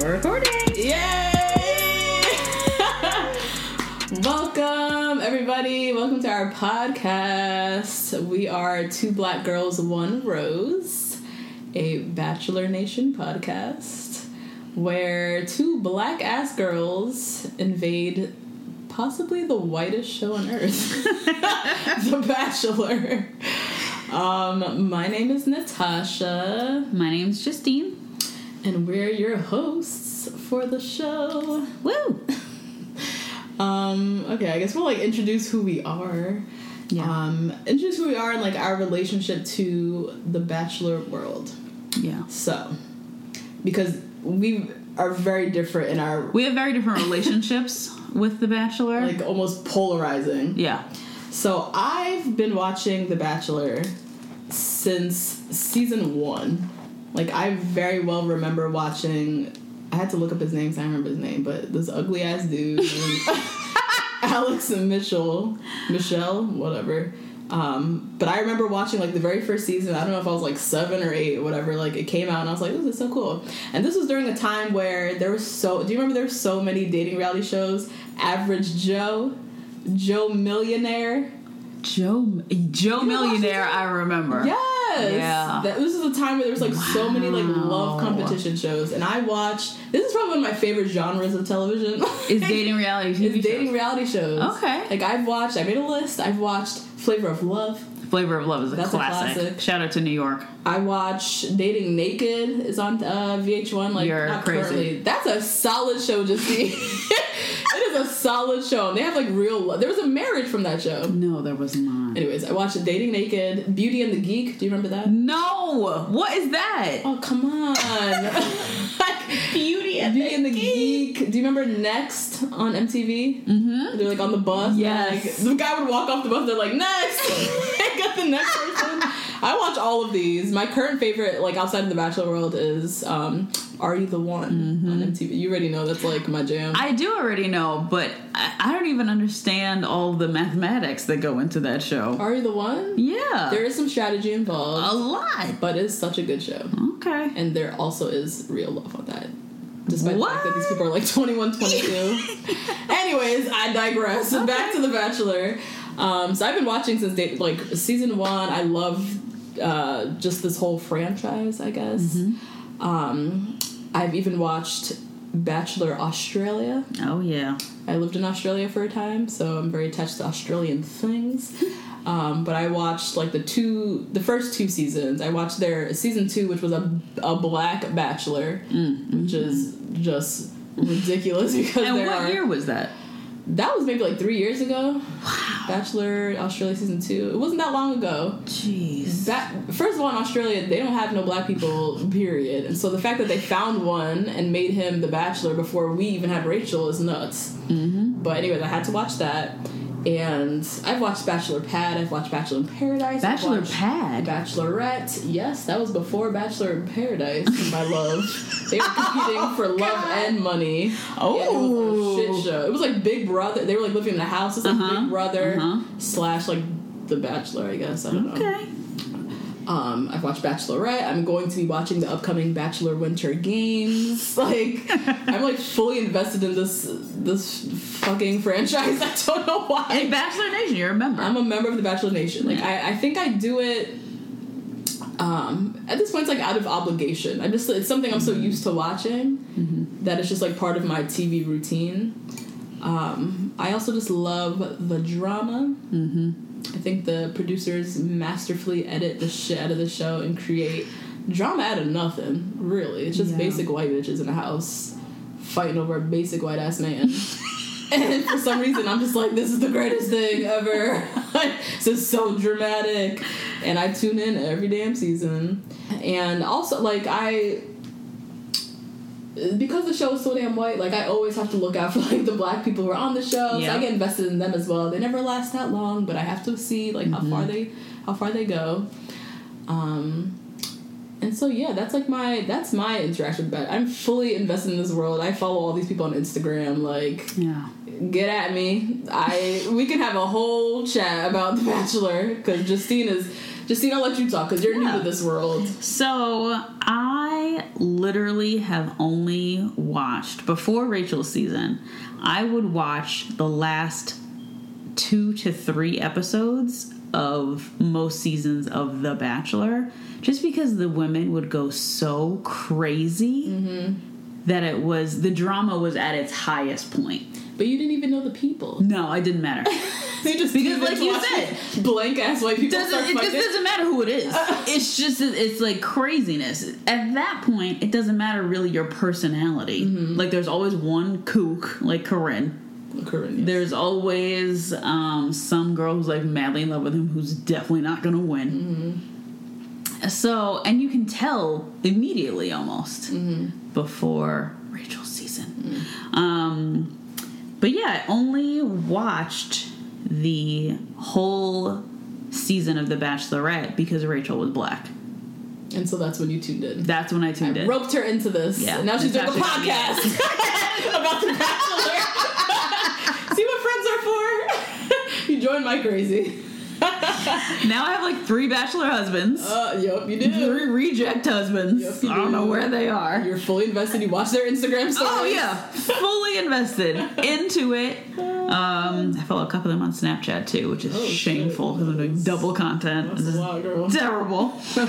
We're recording. Yay! Welcome, everybody. Welcome to our podcast. We are Two Black Girls, One Rose, a Bachelor Nation podcast where two black-ass girls invade possibly the whitest show on earth, The Bachelor. My name is Natasha. My name's Justine. And we're your hosts for the show. Woo! Okay, I guess we'll introduce who we are. Yeah. Introduce who we are and our relationship to the Bachelor world. Yeah. So, because we are very different in our... We have very different relationships with The Bachelor. Almost polarizing. Yeah. So, I've been watching The Bachelor since season 1. I very well remember watching... I had to look up his name, so I don't remember his name, but this ugly-ass dude named Alex and Michelle, whatever. But I remember watching, the very first season. I don't know if I was, 7 or 8 or whatever. It came out, and I was like, this is so cool. And this was during a time where there was do you remember there were so many dating reality shows? Average Joe Millionaire. Joe Millionaire, I remember. Yes. Yeah. This is a time where there was so many love competition shows, and I watched. This is probably one of my favorite genres of television. Is dating reality TV It's dating reality shows. Okay. I made a list. I've watched Flavor of Love. Flavor of Love is That's classic. a classic. Shout out to New York. I watch Dating Naked is on VH1. You're not crazy. Currently. That's a solid show, Justine. It is a solid show. And they have real love. There was a marriage from that show. No, there was not. Anyways, I watched Dating Naked, Beauty and the Geek. Do you remember that? No! What is that? Oh, come on. Beauty and the Geek. Do you remember Next on MTV? Mm-hmm. They're on the bus. Yes. The guy would walk off the bus. They're like, next. They got the next person. I watch all of these. My current favorite, outside of the Bachelor world, is Are You the One on MTV. You already know that's my jam. I do already know, but I don't even understand all the mathematics that go into that show. Are You the One? Yeah. There is some strategy involved. A lot. But it's such a good show. Okay. And there also is real love on that. Despite the fact that these people are 21, 22. Anyways, I digress. Okay. Back to The Bachelor. So I've been watching since season 1. I love just this whole franchise, I guess. Mm-hmm. I've even watched Bachelor Australia. Oh, yeah. I lived in Australia for a time, so I'm very attached to Australian things. But I watched the first 2 seasons. I watched their season 2, which was a black bachelor, which is just ridiculous because and what year was that? That was maybe 3 years ago. Wow. Bachelor Australia season 2. It wasn't that long ago. Jeez. First of all, in Australia, they don't have no black people, period. And so the fact that they found one and made him the Bachelor before we even had Rachel is nuts. Mm-hmm. But anyways, I had to watch that. And I've watched Bachelor Pad. I've watched Bachelor in Paradise. Bachelor Pad? Bachelorette. Yes, that was before Bachelor in Paradise, my love. They were competing for love and money. Oh. Yeah, it was a shit show. It was Big Brother. They were living in a house. It's Big Brother / The Bachelor, I guess. I don't know. Okay. I've watched Bachelorette. I'm going to be watching the upcoming Bachelor Winter Games. I'm fully invested in this fucking franchise. I don't know why. In Bachelor Nation, you're a member. I'm a member of the Bachelor Nation. I think I do it. At this point, it's out of obligation. It's something I'm so used to watching that it's just part of my TV routine. I also just love the drama. Mm-hmm. I think the producers masterfully edit the shit out of the show and create drama out of nothing, really. It's just basic white bitches in a house fighting over a basic white-ass man. And for some reason, I'm just this is the greatest thing ever. This is so dramatic. And I tune in every damn season. And also, because the show is so damn white, I always have to look out for the black people who are on the show. Yeah. So I get invested in them as well. They never last that long, but I have to see how far they go. And so that's that's my interaction with that. I'm fully invested in this world. I follow all these people on Instagram. Get at me. We can have a whole chat about The Bachelor because Justine is Justine, I'll let you talk because you're new to this world. So I literally have only watched, before Rachel's season, I would watch the last 2 to 3 episodes of most seasons of The Bachelor, just because the women would go so crazy that the drama was at its highest point. But you didn't even know the people. No, it didn't matter. You just because, like you said, blank ass white people. It just doesn't matter who it is. It's just it's like craziness. At that point, it doesn't matter really your personality. Like there's always one kook, like Corinne. Yes. There's always some girl who's like madly in love with him who's definitely not gonna win. So, and you can tell immediately almost before Rachel's season. But yeah, I only watched the whole season of The Bachelorette because Rachel was black. And so that's when you tuned in. That's when I tuned in. Roped her into this. Yeah. And now she's doing a podcast about The Bachelor. See what friends are for? You joined my crazy. Now I have like 3 bachelor husbands. Yep, you do. 3 reject husbands. Yep, you do. I don't know where they are. You're fully invested. You watch their Instagram stories. Oh yeah, fully invested into it. I follow a couple of them on Snapchat too, which is shameful because I'm doing double content. That's a lot, girl. Terrible.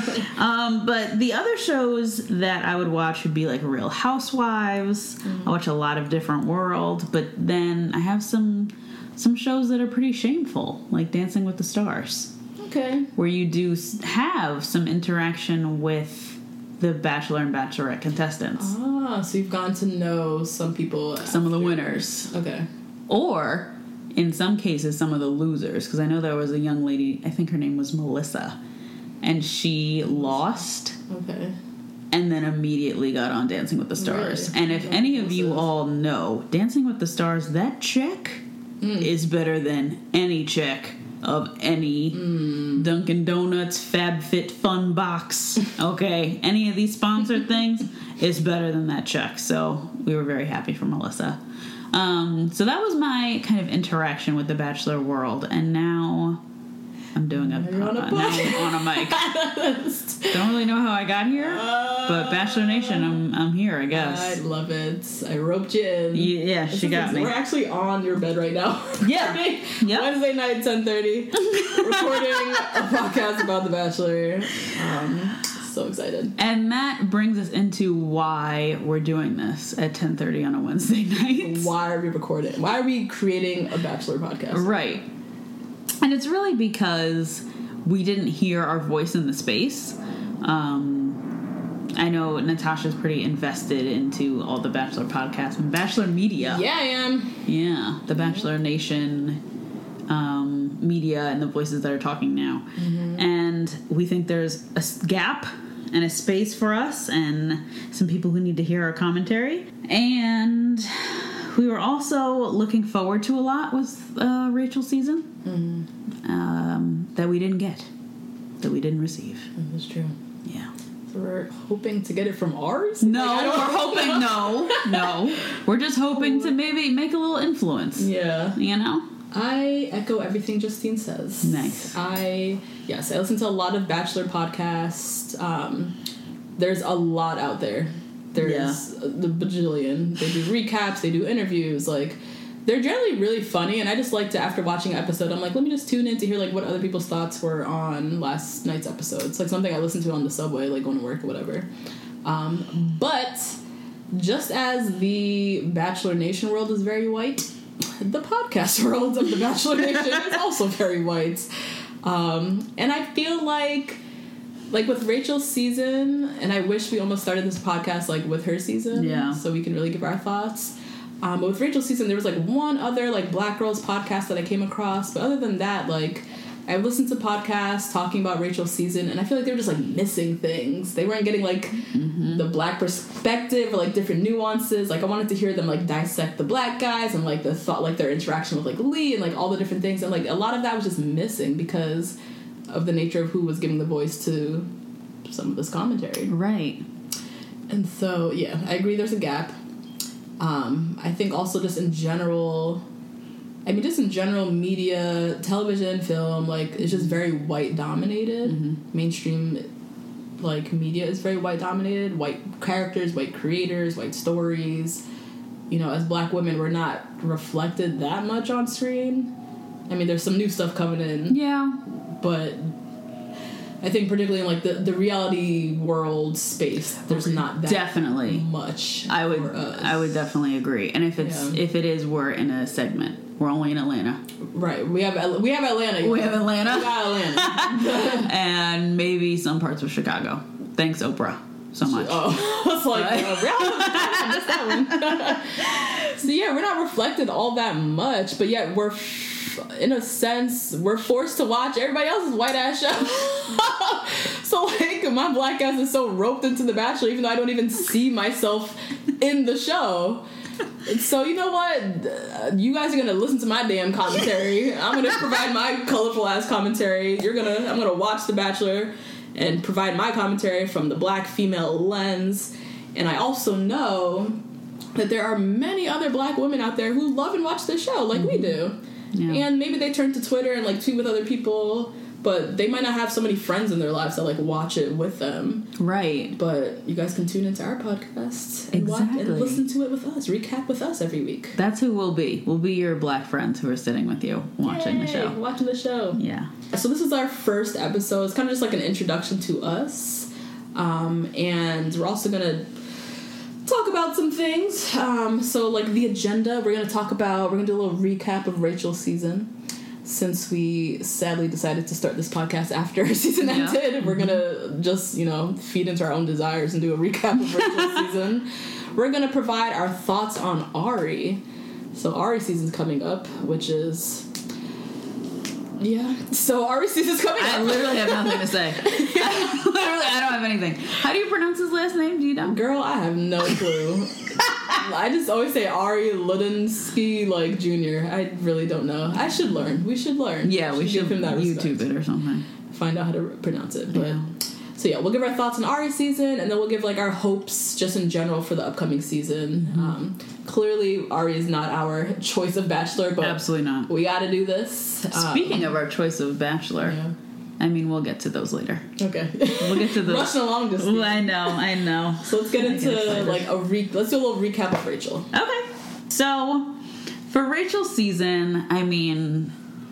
But the other shows that I would watch would be like Real Housewives. I watch a lot of Different World, but then I have some shows that are pretty shameful, like Dancing with the Stars. Okay. Where you do have some interaction with the Bachelor and Bachelorette contestants. Ah, so you've gotten to know some people. Some of the winners. Okay. Or, in some cases, some of the losers. Because I know there was a young lady, I think her name was Melissa, and she lost. Okay. And then immediately got on Dancing with the Stars. Really? And if any of you all know, Dancing with the Stars, that chick is better than any chick of any Dunkin' Donuts, FabFitFun box. Okay, any of these sponsored things is better than that chick. So we were very happy for Melissa. So that was my kind of interaction with the Bachelor world, and now I'm doing now I'm on a mic. Don't really know how I got here, but Bachelor Nation, I'm here, I guess. I love it. I roped you in. Yeah, she got me. We're actually on your bed right now. Yeah. Yep. Wednesday night, 10:30, recording a podcast about The Bachelor. So excited. And that brings us into why we're doing this at 10:30 on a Wednesday night. Why are we recording? Why are we creating a Bachelor podcast? Right. And it's really because we didn't hear our voice in the space. I know Natasha's pretty invested into all the Bachelor podcasts and Bachelor media. Yeah, I am. Yeah, the Bachelor Nation media and the voices that are talking now. And we think there's a gap and a space for us and some people who need to hear our commentary. And we were also looking forward to a lot with Rachel's season that we didn't get, that we didn't receive. That's true. Yeah. So we're hoping to get it from ours? No, we're hoping no. We're just hoping to maybe make a little influence. Yeah. You know? I echo everything Justine says. Nice. I listen to a lot of Bachelor podcasts. There's a lot out there. There's the bajillion. They do recaps, they do interviews, like they're generally really funny, and I just like to, after watching an episode, I'm like, let me just tune in to hear like what other people's thoughts were on last night's episode. It's like something I listen to on the subway, like going to work or whatever. But just as the Bachelor Nation world is very white, the podcast world of the Bachelor Nation is also very white. And I feel like with Rachel's season, and I wish we almost started this podcast like with her season, so we can really give our thoughts. But with Rachel's season, there was like one other like Black Girls podcast that I came across, but other than that, like I've listened to podcasts talking about Rachel's season, and I feel like they were just like missing things. They weren't getting like the Black perspective or like different nuances. Like I wanted to hear them like dissect the Black guys and like the thought, like their interaction with like Lee and like all the different things, and like a lot of that was just missing because of the nature of who was giving the voice to some of this commentary. Right. And so, yeah, I agree there's a gap. I think also just in general, I mean, just in general, media, television, film, like, it's just very white dominated. Mainstream, like, media is very white dominated. White characters, white creators, white stories. You know, as Black women, we're not reflected that much on screen. I mean, there's some new stuff coming in. Yeah. But I think particularly in, like, the reality world space, there's not that definitely much. I would for us. I would definitely agree. And if it is, we're in a segment. We're only in Atlanta. Right. We have Atlanta. We have Atlanta. We got Atlanta. And maybe some parts of Chicago. Thanks, Oprah, so much. Oh, it's like, I missed that one. So yeah, we're not reflected all that much, but yet we're, in a sense, we're forced to watch everybody else's white ass show. So like, my Black ass is so roped into The Bachelor, even though I don't even see myself in the show. So you know what? You guys are gonna listen to my damn commentary. I'm gonna provide my colorful ass commentary. I'm gonna watch The Bachelor and provide my commentary from the Black female lens. And I also know that there are many other Black women out there who love and watch this show like we do. Yeah. And maybe they turn to Twitter and like tweet with other people, but they might not have so many friends in their lives that like watch it with them. Right. But you guys can tune into our podcast and watch and listen to it with us, recap with us every week. That's who we'll be. We'll be your Black friends who are sitting with you watching the show. Watching the show. Yeah. So this is our first episode. It's kind of just like an introduction to us. And we're also going to talk about some things. So like the agenda, we're going to do a little recap of Rachel's season. Since we sadly decided to start this podcast after season ended, we're going to just, feed into our own desires and do a recap of Rachel's season. We're going to provide our thoughts on Ari. So Ari's season's coming up, which is... Yeah. So Ari's season's coming up. I literally have nothing to say. I don't have anything. How do you pronounce his last name? Do you know? Girl, I have no clue. I just always say Ari Ludinsky, like, Jr. I really don't know. I should learn. We should learn. Yeah, we should give him that YouTube respect. it or something. Find out how to pronounce it. But yeah. So yeah, we'll give our thoughts on Ari's season, and then we'll give like our hopes just in general for the upcoming season. Clearly, Ari is not our choice of Bachelor, but absolutely not. We got to do this. Speaking of our choice of Bachelor. Yeah. I mean, we'll get to those later. Okay. We'll get to those. Rushing along this week. I know. So let's get into like let's do a little recap of Rachel. Okay. So for Rachel's season, I mean,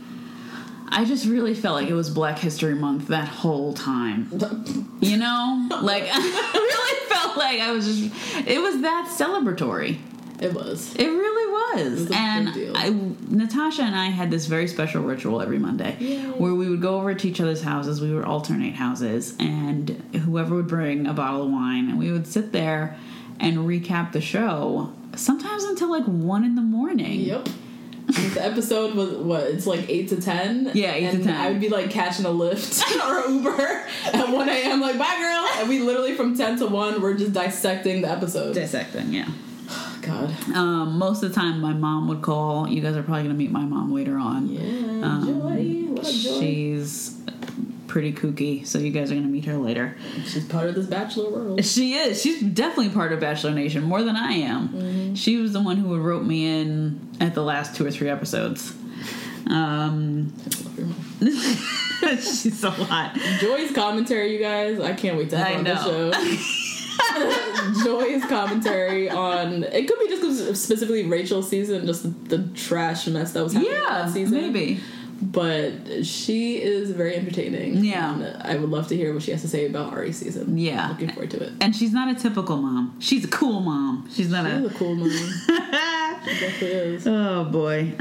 I just really felt like it was Black History Month that whole time. You know? Like, I really felt like it was that celebratory. It was. It really was. It was a big deal. Natasha and I had this very special ritual every Monday. Yay. Where we would go over to each other's houses. We would alternate houses, and whoever would bring a bottle of wine, and we would sit there and recap the show, sometimes until like 1 a.m. Yep. The episode was, it's like 8 to 10? Yeah, 8 to 10. I would be like catching a Lyft or Uber at 1 a.m. like, bye girl. And we literally from 10 to 1, we're just dissecting the episode. Dissecting, yeah. God. Most of the time my mom would call. You guys are probably going to meet my mom later on. Yeah, Joy. What up, Joy? She's pretty kooky, so you guys are going to meet her later. She's part of this Bachelor world. She is. She's definitely part of Bachelor Nation, more than I am. Mm-hmm. She was the one who would rope me in at the last 2 or 3 episodes. She's so hot. Joy's commentary, you guys, I can't wait to have on the show. Joy's commentary on, it could be just specifically Rachel's season, just the trash mess that was happening that season. Maybe. But she is very entertaining. Yeah. And I would love to hear what she has to say about Ari's season. Yeah. Looking forward to it. And she's not a typical mom. She's a cool mom. She's a cool mom. She definitely is. Oh boy.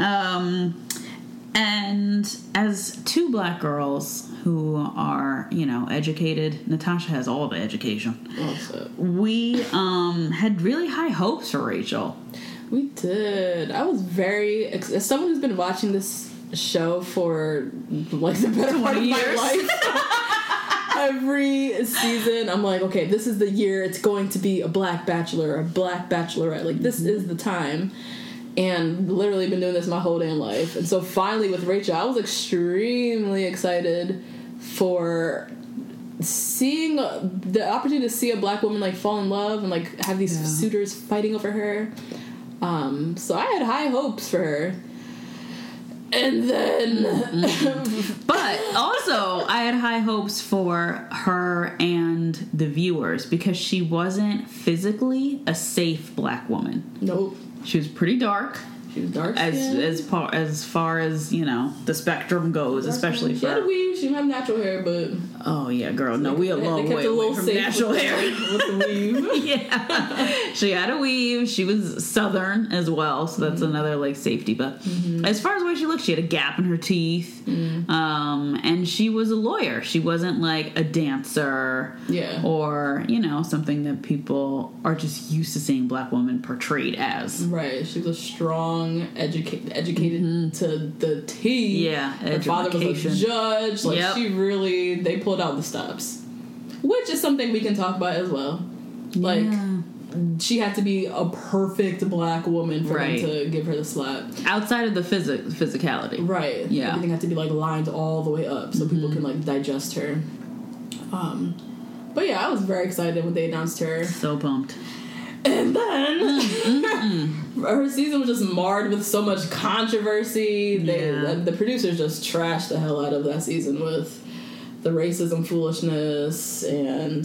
And as 2 Black girls who are, educated, Natasha has all the education. Also. We had really high hopes for Rachel. We did. I was as someone who's been watching this show for like the better part of my life. Every season, I'm like, okay, this is the year it's going to be a Black Bachelor, a Black Bachelorette. Like, this is the time. And literally been doing this my whole damn life. And so finally with Rachel, I was extremely excited for seeing the opportunity to see a Black woman like fall in love and like have these suitors fighting over her. So I had high hopes for her. And then... But also, I had high hopes for her and the viewers because she wasn't physically a safe black woman. Nope. She was pretty dark. She was dark as far as the spectrum goes, especially she had a for. weave. She didn't have natural hair, but Oh yeah, girl. No, we a long they way kept a away little from safe natural hair. with the weave. Yeah, she had a weave. She was Southern as well, so that's another like safety. But as far as the way she looked, she had a gap in her teeth, and she was a lawyer. She wasn't like a dancer, or something that people are just used to seeing black women portrayed as. Right. She was a strong, educated to the T. Yeah, her father was a judge. Like they pulled out the stops, which is something we can talk about as well. Like, she had to be a perfect black woman for them to give her the slap. Outside of the physicality. Right. Yeah. Everything had to be, like, lined all the way up so people can, like, digest her. But, yeah, I was very excited when they announced her. So pumped. And then her season was just marred with so much controversy. The producers just trashed the hell out of that season with the racism foolishness and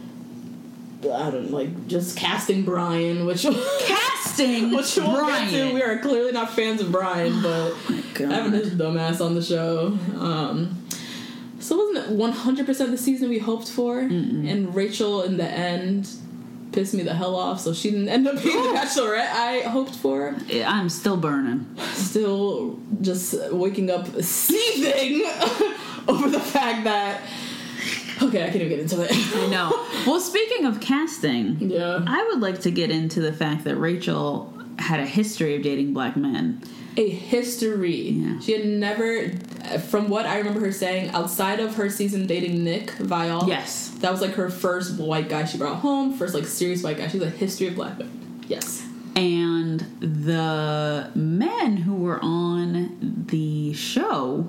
just casting Brian, which we'll get to. We are clearly not fans of Brian, but having this dumbass on the show. So wasn't it 100% the season we hoped for? And Rachel in the end pissed me the hell off, so she didn't end up being the bachelorette I hoped for. I'm still burning. Still just waking up seething over the fact that... Okay, I can't even get into it. I know. Well, speaking of casting, I would like to get into the fact that Rachel had a history of dating black men. A history. Yeah. She had never, from what I remember her saying, outside of her season dating Nick Viall. Yes. That was like her first white guy she brought home, first like serious white guy. She has a history of black men. Yes. And the men who were on the show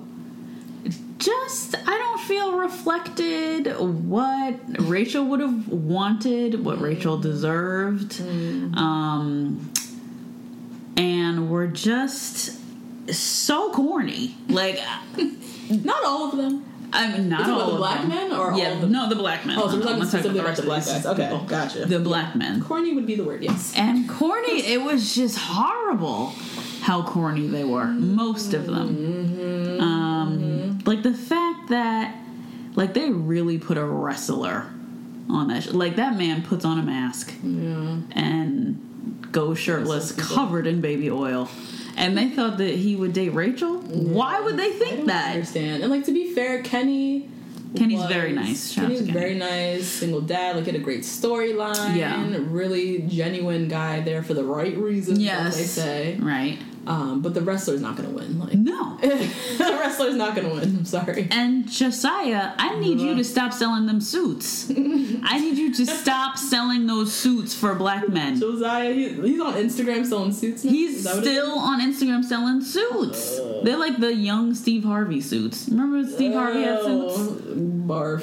I don't feel reflected what Rachel would have wanted, what Rachel deserved. And were just so corny. Like, not all of them. I mean, not all of them. The black men or all of them? No, the black men. Oh, so we're talking specifically about the black guys. Okay, gotcha. The black men. Corny would be the word, yes. And corny, it was just horrible how corny they were. Most of them. Like the fact that, like, they really put a wrestler on that. Like, that man puts on a mask and goes shirtless, covered in baby oil. And they thought that he would date Rachel? Yeah. Why would they think that? I understand. And, like, to be fair, Kenny's very nice. Kenny's very nice. Single dad. Like, had a great storyline. Yeah. Really genuine guy there for the right reasons, as they say. Right. But the wrestler's not going to win. Like, no. The wrestler's not going to win. I'm sorry. And Josiah, I need you to stop selling them suits. I need you to stop selling those suits for black men. Josiah, he's on Instagram selling suits now? He's still on Instagram selling suits. They're like the young Steve Harvey suits. Remember Steve Harvey had suits? Barf.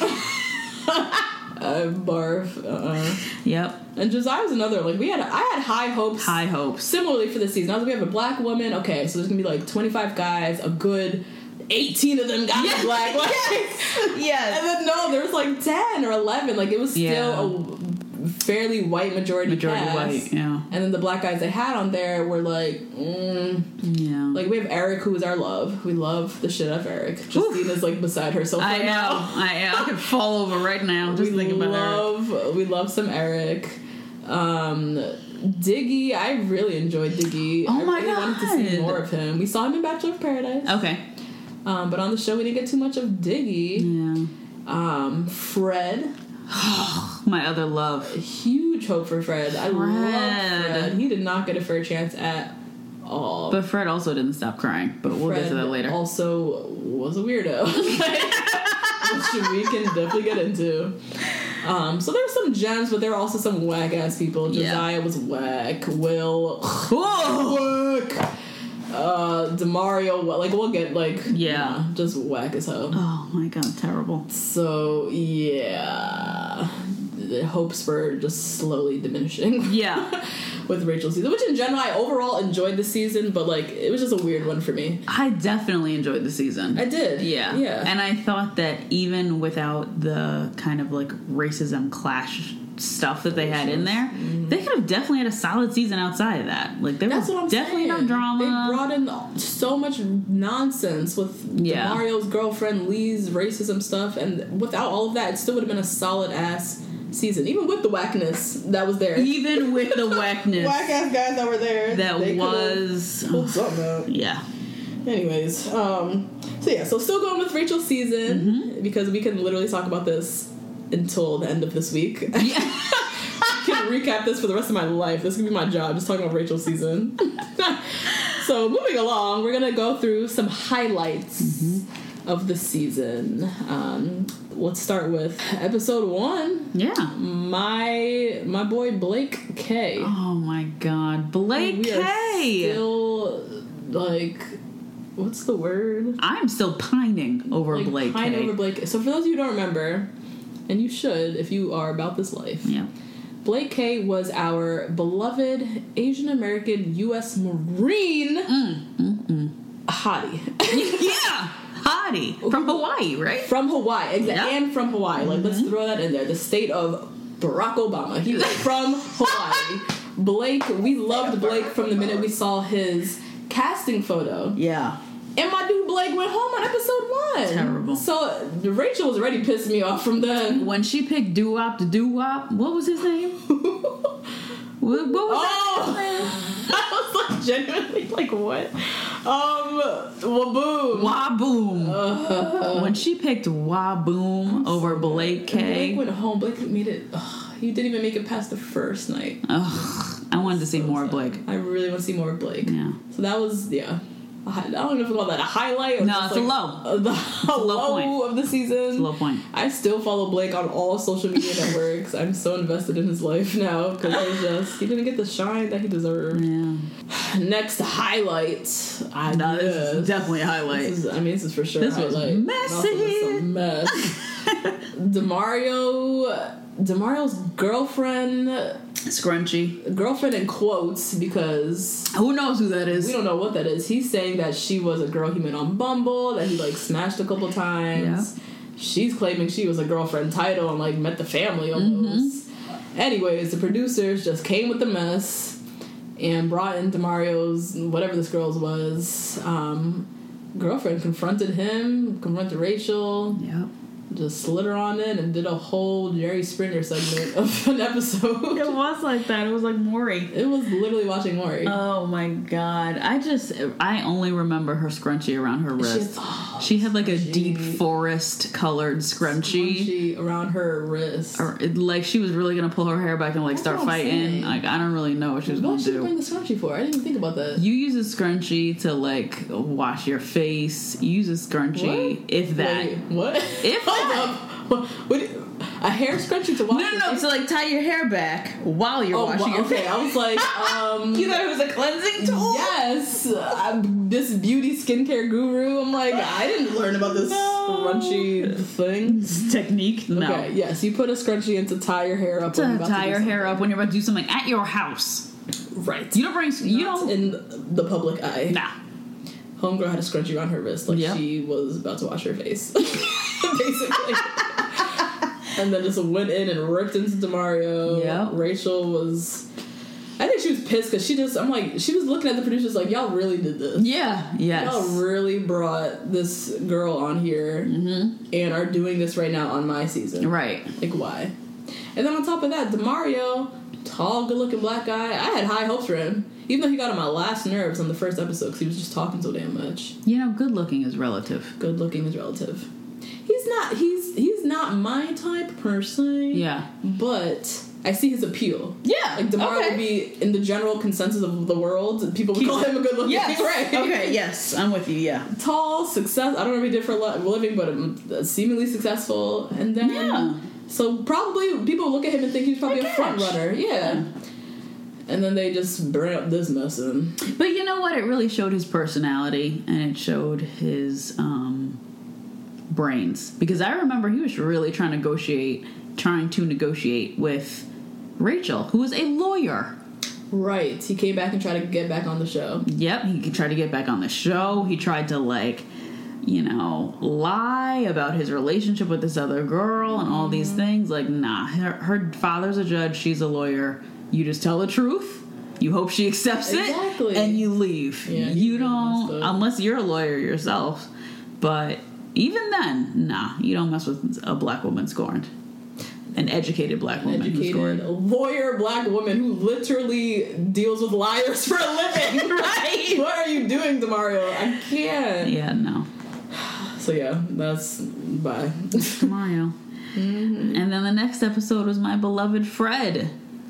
Barf. Yep. And Josiah was another. Like, I had high hopes. High hopes. Similarly for this season. I was like, we have a black woman. Okay, so there's gonna be like 25 guys. A good 18 of them got black. Like, yes. And then no, there was like 10 or 11. Like, it was still a fairly white majority cast. White, yeah. And then the black guys they had on there were like, like, we have Eric, who is our love. We love the shit out of Eric. Justina's like beside herself right now. I could fall over right now just thinking about Eric. We love some Eric. Diggy, I really enjoyed Diggy. Oh my God. I wanted to see more of him. We saw him in Bachelor of Paradise. Okay. But on the show we didn't get too much of Diggy. Yeah. Fred. My other love. A huge hope for Fred. I love Fred. He did not get a fair chance at all. But Fred also didn't stop crying. But we'll get to that later. Also was a weirdo. Which we can definitely get into. So there were some gems, but there were also some whack ass people. Josiah was whack. Will whack. Demario, like, we'll get, like, just whack as hell. Oh my God, terrible. So yeah, the hopes were just slowly diminishing. Yeah. With Rachel's season, which in general I overall enjoyed the season, but like it was just a weird one for me. I definitely enjoyed the season. I did. Yeah. And I thought that even without the kind of like racism clash stuff that they had in there, they could have definitely had a solid season outside of that. Like there was definitely no drama. They brought in so much nonsense with Mario's girlfriend Lee's racism stuff, and without all of that, it still would have been a solid ass season, even with the whackness that was there. Even with the whackness, whack ass guys that were there, that was pulled something out. Yeah. Anyways, so still going with Rachel's season because we can literally talk about this until the end of this week. Yeah. I can recap this for the rest of my life. This could be my job, just talking about Rachel's season. So moving along, we're gonna go through some highlights of the season. Let's start with episode 1. Yeah. My boy Blake K. Oh my God, Blake K. Still like, what's the word? I'm still pining over like, Blake K. Over Blake. So for those of you who don't remember, and you should if you are about this life. Yeah. Blake K was our beloved Asian American U.S. Marine hottie. Yeah. Hottie. From Hawaii, right? From Hawaii, exactly. And from Hawaii. Like, let's throw that in there. The state of Barack Obama. He was from Hawaii. Blake, we loved Blake from the minute we saw his casting photo. Yeah. And my dude Blake went home on episode 1. Terrible. So Rachel was already pissing me off from then. When she picked Doo-Wop to Doo-Wop, what was his name? What was that? I was like genuinely like, what? Waboom. Waboom. When she picked Waboom over Blake K. Blake went home. Blake made it. He didn't even make it past the first night. I wanted to see more of Blake. I really want to see more of Blake. Yeah. So that was I don't know if we call that a highlight or no, just it's like a low. The low point of the season. It's a low point. I still follow Blake on all social media networks. I'm so invested in his life now because he didn't get the shine that he deserved. Yeah. Next highlight. This is definitely a highlight. This is for sure. This was messy. This was a mess. Demario's girlfriend. Scrunchy. Girlfriend in quotes because who knows who that is? We don't know what that is. He's saying that she was a girl he met on Bumble, that he like smashed a couple times. Yeah. She's claiming she was a girlfriend title and like met the family almost. Anyways, the producers just came with the mess and brought in Demario's, whatever this girl's was, girlfriend, confronted Rachel. Yep. Just slid her on in and did a whole Jerry Springer segment of an episode. It was like that. It was like Maury. It was literally watching Maury. Oh my God. I only remember her scrunchie around her wrist. She had like a deep forest colored scrunchie around her wrist. Like she was really going to pull her hair back and like start fighting. Like I don't really know what she was going to do. What did she bring the scrunchie for? I didn't even think about that. You use a scrunchie to like wash your face. You use a scrunchie if that. Wait, what? If that. What, a hair scrunchie to wash your face? So like tie your hair back while you're washing your face. I was like, you thought it was a cleansing tool? Yes. This beauty skincare guru. I'm like, I didn't learn about this scrunchie thing. This technique? No. Okay, yes, you put a scrunchie in to tie your hair up. To tie your hair up when you're about to do something at your house. Right. You don't in the public eye. Nah. Homegirl had a scrunchie around her wrist like she was about to wash her face. Basically. And then just went in and ripped into Demario. Yeah. Rachel was... I think she was pissed because she was looking at the producers like, y'all really did this. Yeah, yes. Y'all really brought this girl on here and are doing this right now on my season. Right. Like, why? And then on top of that, Demario, tall, good-looking black guy, I had high hopes for him. Even though he got on my last nerves on the first episode because he was just talking so damn much. You know, good looking is relative. Good looking is relative. He's not my type per se. Yeah. But I see his appeal. Yeah. Like Demario would be in the general consensus of the world. People would call him a good looking. Yes. Right. Okay. Yes, I'm with you. Yeah. Tall, success. I don't know if he did for a living, but seemingly successful. And then so probably people look at him and think he's probably a front runner. Yeah. And then they just bring up this mess in. But you know what? It really showed his personality, and it showed his brains. Because I remember he was really trying to negotiate trying to negotiate with Rachel, who was a lawyer. Right. He came back and tried to get back on the show. Yep, he tried to get back on the show. He tried to, like, you know, lie about his relationship with this other girl and all these things. Like, nah, her father's a judge, she's a lawyer. You just tell the truth. You hope she accepts it, and you leave. Yeah, you don't, unless you're a lawyer yourself. But even then, nah, you don't mess with a black woman scorned. An educated black woman. Educated, lawyer black woman who literally deals with liars for a living. Right? What are you doing, Demario? I can't. Yeah, no. So yeah, that's bye. Demario. Mm-hmm. And then the next episode was my beloved Fred.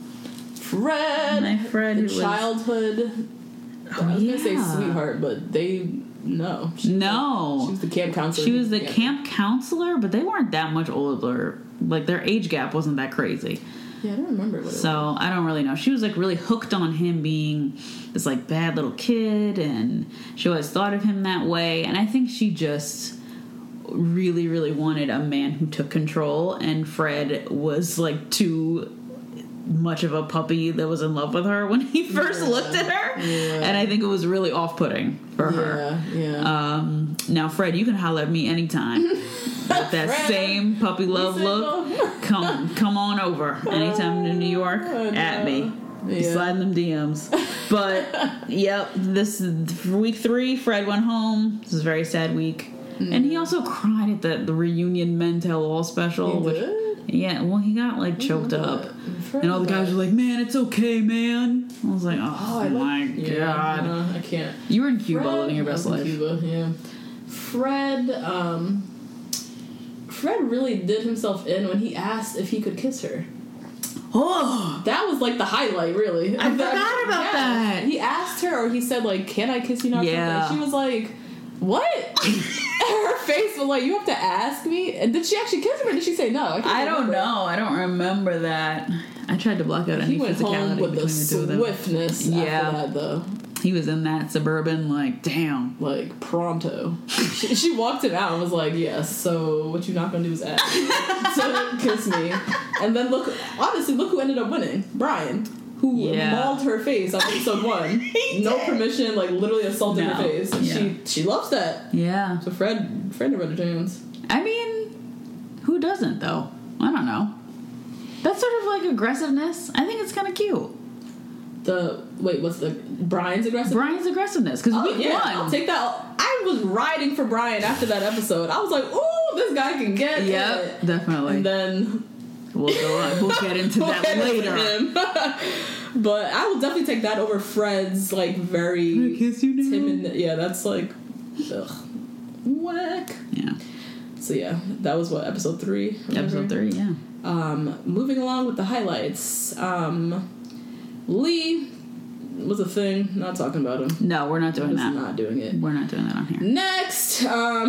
My Fred, who childhood. I was gonna say sweetheart, but no. She was the camp counselor. She was the camp counselor, but they weren't that much older. Like, their age gap wasn't that crazy. Yeah, I don't remember what it was. So, I don't really know. She was, like, really hooked on him being this, like, bad little kid, and she always thought of him that way. And I think she just really, really wanted a man who took control, and Fred was, like, too much of a puppy that was in love with her when he first looked at her. Yeah. And I think it was really off-putting for her. Yeah. Now, Fred, you can holler at me anytime. With that Fred, same puppy love look, come on over anytime in New York at me. Yeah. Sliding them DMs. But yep, this is week 3. Fred went home. This is a very sad week, and he also cried at the reunion Men Tell All special. He did? Yeah, well, he got like choked up, and all the guys were like, "Man, it's okay, man." I was like, "Oh my god, I can't." You were in Cuba, living your best life. Cuba, yeah. Fred really did himself in when he asked if he could kiss her. Oh, that was like the highlight, really. I forgot about that. He asked her, or he said, like, "Can I kiss you now?" Yeah. She was like, "What?" Her face was like, "You have to ask me." And did she actually kiss him, or did she say no? I don't know. I don't remember that. I tried to block out any physicality. He went home with the after swiftness that, though. He was in that Suburban, like, damn. Like, pronto. she walked him out and was like, "Yes, so what you not gonna do is ask to kiss me." And then look who ended up winning. Brian. Who mauled her face on episode 1. No permission, like, literally assaulted her face. And she loves that. Yeah. So Fred never had a chance. I mean, who doesn't, though? I don't know. That's sort of like aggressiveness. I think it's kind of cute. What's the Brian's aggressiveness? Brian's aggressiveness, because we won. I'll take that. I was riding for Brian after that episode. I was like, "Ooh, this guy can get it." Definitely. And then we'll go on. We'll get into that later. But I will definitely take that over Fred's, like, very Can I kiss you now? timid. Yeah, that's like, ugh, whack. Yeah. So yeah, that was what, episode 3. Episode 3, yeah. Moving along with the highlights. Lee was a thing. Not talking about him. No, we're not doing that. Not doing it. We're not doing that on here. Next,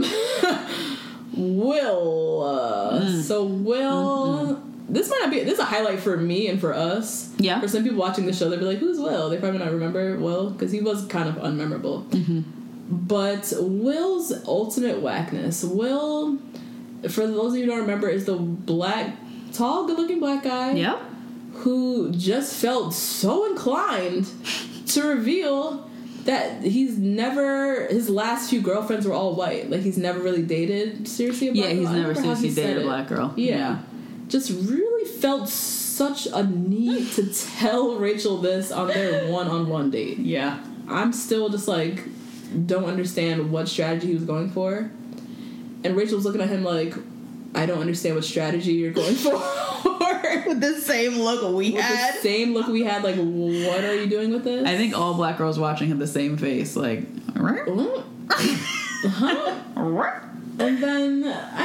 Will. So Will. This might not be. This is a highlight for me and for us. Yeah. For some people watching the show, they'll be like, "Who's Will?" They probably not remember Will because he was kind of unmemorable. Mm-hmm. But Will's ultimate whackness. Will, for those of you who don't remember, is the black, tall, good-looking black guy. Yep. Who just felt so inclined to reveal that his last few girlfriends were all white. Like, he's never really dated seriously a black girl. Yeah, he's never seriously dated a black girl. Yeah. Just really felt such a need to tell Rachel this on their one-on-one date. Yeah. I'm still just like, don't understand what strategy he was going for. And Rachel's looking at him like, I don't understand what strategy you're going for. With the same look we had. The same look we had, like, what are you doing with this? I think all black girls watching had the same face, like, huh? And then,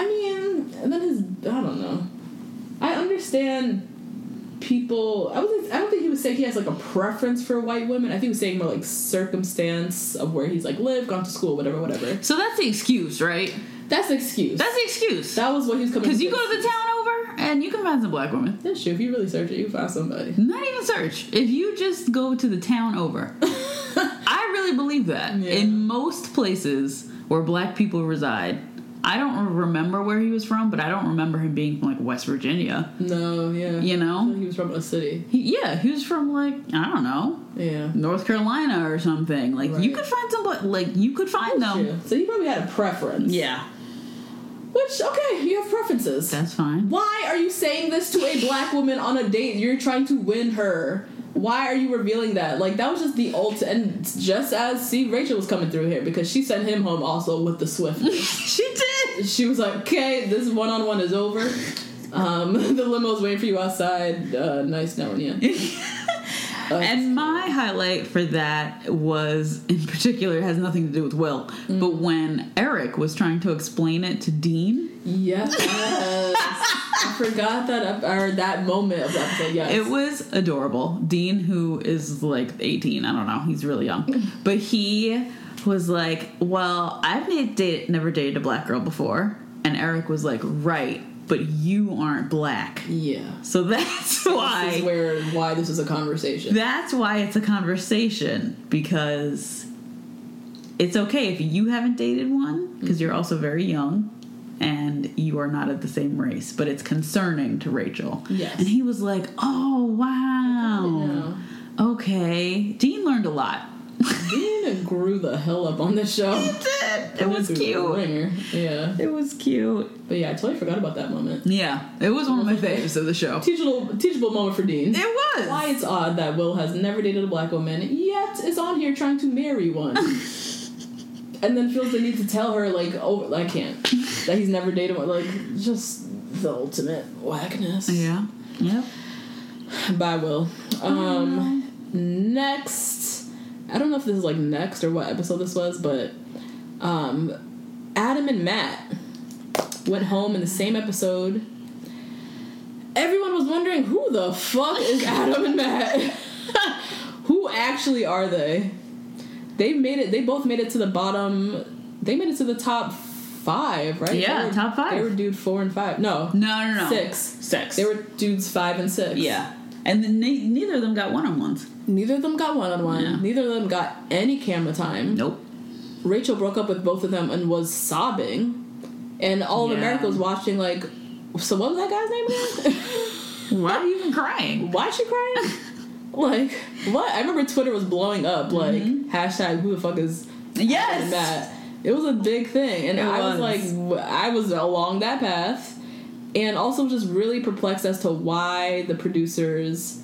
I don't know. I understand people. I don't think he was saying he has, like, a preference for white women. I think he was saying more, like, circumstance of where he's, like, lived, gone to school, whatever. So that's the excuse, right? That's the excuse. That was what he was coming. Because you go to the town over and you can find some black women. That's true. If you really search it, you can find somebody. Not even search. If you just go to the town over. I really believe that. Yeah. In most places where black people reside, I don't remember where he was from, but I don't remember him being, like, West Virginia. No, yeah. You know? He was from a city. He was from, like, I don't know. Yeah. North Carolina or something. Like, Right. you could find somebody, like, you could find them. Yeah. So he probably had a preference. Yeah. Which, okay, you have preferences. That's fine. Why are you saying this to a black woman on a date? You're trying to win her. Why are you revealing that? Like, that was just the ultimate. And just as, see, Rachel was coming through here because she sent him home also with the swiftness. She did. She was like, okay, this one-on-one is over. The limo's waiting for you outside. Nice knowing you. And my highlight for that was, in particular, it has nothing to do with Will, but when Eric was trying to explain it to Dean. Yes. I forgot that moment of the episode, yes. It was adorable. Dean, who is like 18, I don't know, he's really young. But he was like, well, I've never dated a black girl before. And Eric was like, right, but you aren't black. Yeah. So that's why. This is why this is a conversation. That's why it's a conversation, because it's okay if you haven't dated one, because you're also very young and you are not of the same race, but it's concerning to Rachel. Yes. And he was like, oh, wow. Okay. Dean learned a lot. Dean grew the hell up on this show. He did. It was cute. Yeah. It was cute. But yeah, I totally forgot about that moment. Yeah. It was one of my favorites of the show. Teachable moment for Dean. It was. Why it's odd that Will has never dated a black woman, yet is on here trying to marry one. And then feels the need to tell her, like, oh, I can't. That he's never dated one. Like, just the ultimate whackness. Yeah. Yep. Bye, Will. Next, I don't know if this is like next or what episode this was, but Adam and Matt went home in the same episode. Everyone was wondering, who the fuck is Adam and Matt? Who actually are they? They both made it to the bottom. They made it to the top 5, right? Yeah, top 5. They were dude 4 and 5. No. 6. They were dudes 5 and 6. Yeah. And then neither of them got one-on-ones. Neither of them got one-on-one. Yeah. Neither of them got any camera time. Nope. Rachel broke up with both of them and was sobbing. And all of America was watching like, so what was that guy's name again? Why are you even crying? Why is she crying? Like, what? I remember Twitter was blowing up, like, hashtag who the fuck is Yes! Matt. It was a big thing. And I was like, I was along that path. And also just really perplexed as to why the producers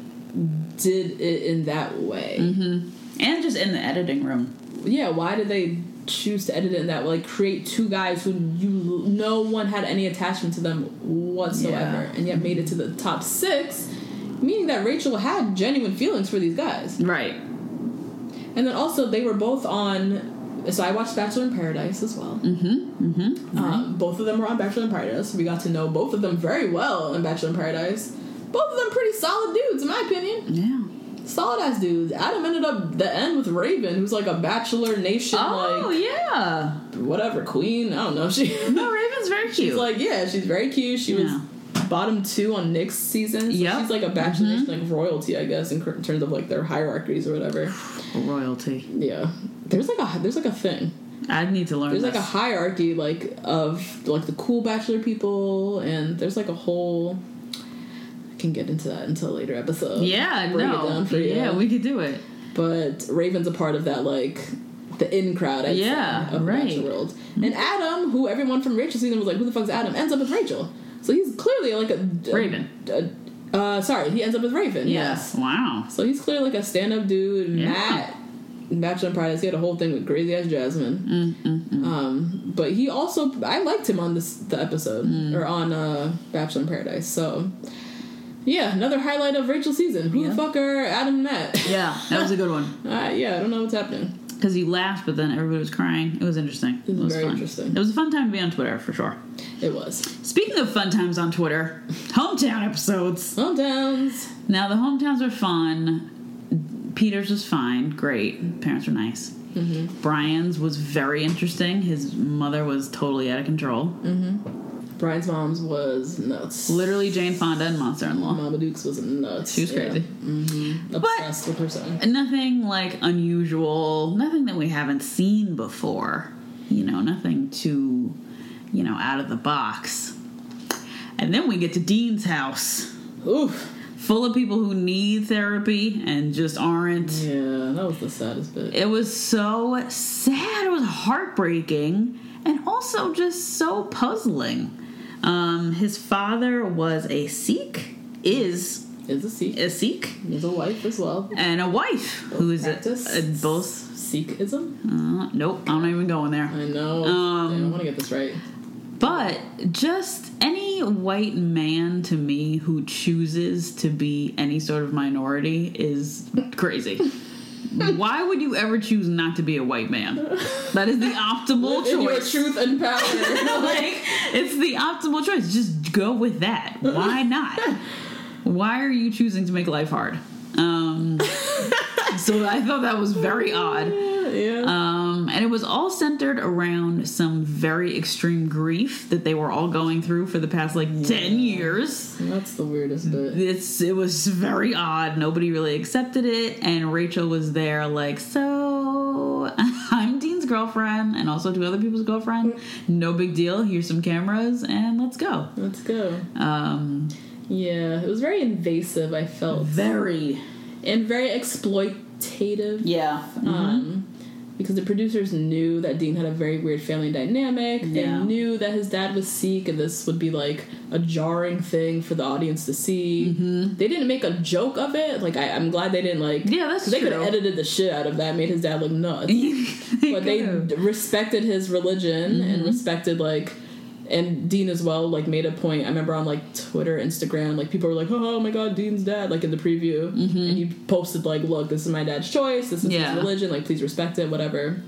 did it in that way. Mm-hmm. And just in the editing room. Yeah, why did they choose to edit it in that way? Like, create two guys who no one had any attachment to them whatsoever, and yet made it to the top 6, meaning that Rachel had genuine feelings for these guys. Right. And then also, they were both on... So I watched Bachelor in Paradise as well. Both of them were on Bachelor in Paradise. We got to know both of them very well in Bachelor in Paradise. Both of them pretty solid dudes, in my opinion. Yeah. Solid ass dudes. Adam ended up the end with Raven, who's like a Bachelor Nation, yeah. Whatever, queen. I don't know. No, Raven's very cute. She's like, she's very cute. She was bottom 2 on Nick's season. So she's like a Bachelor Nation, like royalty, I guess, in terms of like their hierarchies or whatever. Royalty. Yeah. There's like a thing. I need to learn. There's like a hierarchy, like of like the cool Bachelor people, and there's like a whole. I can get into that into a later episode. Yeah, Break it down for you. Yeah, we could do it. But Raven's a part of that, like the in crowd. I'd say, of the Bachelor world. And Adam, who everyone from Rachel's season was like, "Who the fuck's Adam?" ends up with Rachel. So he's clearly like a Raven. He ends up with Raven. Yeah. Yes. Wow. So he's clearly like a stand-up dude. Yeah. Matt. Bachelor in Paradise, he had a whole thing with crazy ass Jasmine. But he also, I liked him on the episode or on Bachelor in Paradise. So yeah, another highlight of Rachel's season. Who the fuck are Adam and Matt? Yeah, that was a good one. I don't know what's happening. Because you laughed, but then everybody was crying. It was interesting. It was very fun. interesting. It was a fun time to be on Twitter, for sure. It was. Speaking of fun times on Twitter, hometown episodes. Hometowns. Now, the hometowns are fun. Peter's was fine. Great. Parents were nice. Mm-hmm. Brian's was very interesting. His mother was totally out of control. Mm-hmm. Brian's mom's was nuts. Literally Jane Fonda and Monster-in-Law. Mama Dukes was nuts. She was crazy. Mm-hmm. Obsessed with her son. Nothing, like, unusual. Nothing that we haven't seen before. Nothing too, out of the box. And then we get to Dean's house. Oof. Full of people who need therapy and just aren't. Yeah, that was the saddest bit. It was so sad. It was heartbreaking and also just so puzzling. His father was a Sikh. Is a Sikh. A Sikh. He's a wife as well. And a wife who is both Sikhism. Nope, I'm not even going there. I know. I want to get this right. But just any white man to me who chooses to be any sort of minority is crazy. Why would you ever choose not to be a white man? That is the optimal choice. In your truth and power. Like, it's the optimal choice. Just go with that. Why not? Why are you choosing to make life hard? So I thought that was very odd. Yeah. And it was all centered around some very extreme grief that they were all going through for the past 10 years. That's the weirdest bit. It was very odd. Nobody really accepted it, and Rachel was there so I'm Dean's girlfriend and also two other people's girlfriend. No big deal. Here's some cameras and let's go. Yeah, it was very invasive, I felt. Very. And very exploitative. Yeah. Mm-hmm. Because the producers knew that Dean had a very weird family dynamic. They knew that his dad was Sikh, and this would be a jarring thing for the audience to see. Mm-hmm. They didn't make a joke of it. I'm glad they didn't Yeah, that's true. They could have edited the shit out of that, made his dad look nuts. But they respected his religion and respected and Dean as well, made a point. I remember on, Twitter, Instagram, people were like, oh my god, Dean's dad, in the preview. Mm-hmm. And he posted, look, this is my dad's choice. This is his religion. Please respect it, whatever.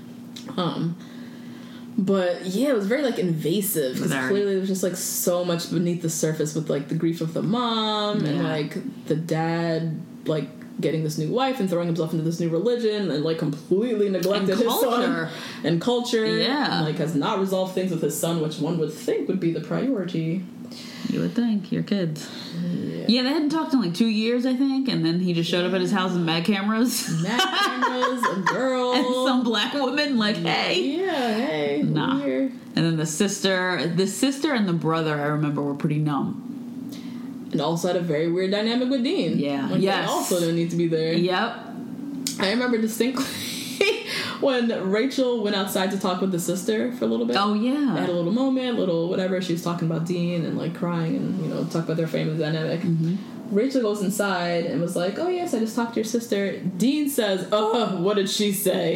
But, yeah, it was very, invasive. Because clearly there was just, so much beneath the surface with, the grief of the mom and, the dad, getting this new wife and throwing himself into this new religion and completely neglected his son and culture and has not resolved things with his son, which one would think would be the priority. You would think, your kids. Yeah, they hadn't talked in 2 years, I think, and then he just showed up at his house with mad cameras. A girl. And some black woman, hey. Yeah, hey. Nah. And then the sister and the brother, I remember, were pretty numb. And also had a very weird dynamic with Dean. Yeah. They also didn't need to be there. Yep. I remember distinctly when Rachel went outside to talk with the sister for a little bit. Oh, yeah. They had a little moment, whatever. She was talking about Dean and, crying and, talk about their family dynamic. Mm-hmm. Rachel goes inside and was like, oh, yes, I just talked to your sister. Dean says, oh, what did she say?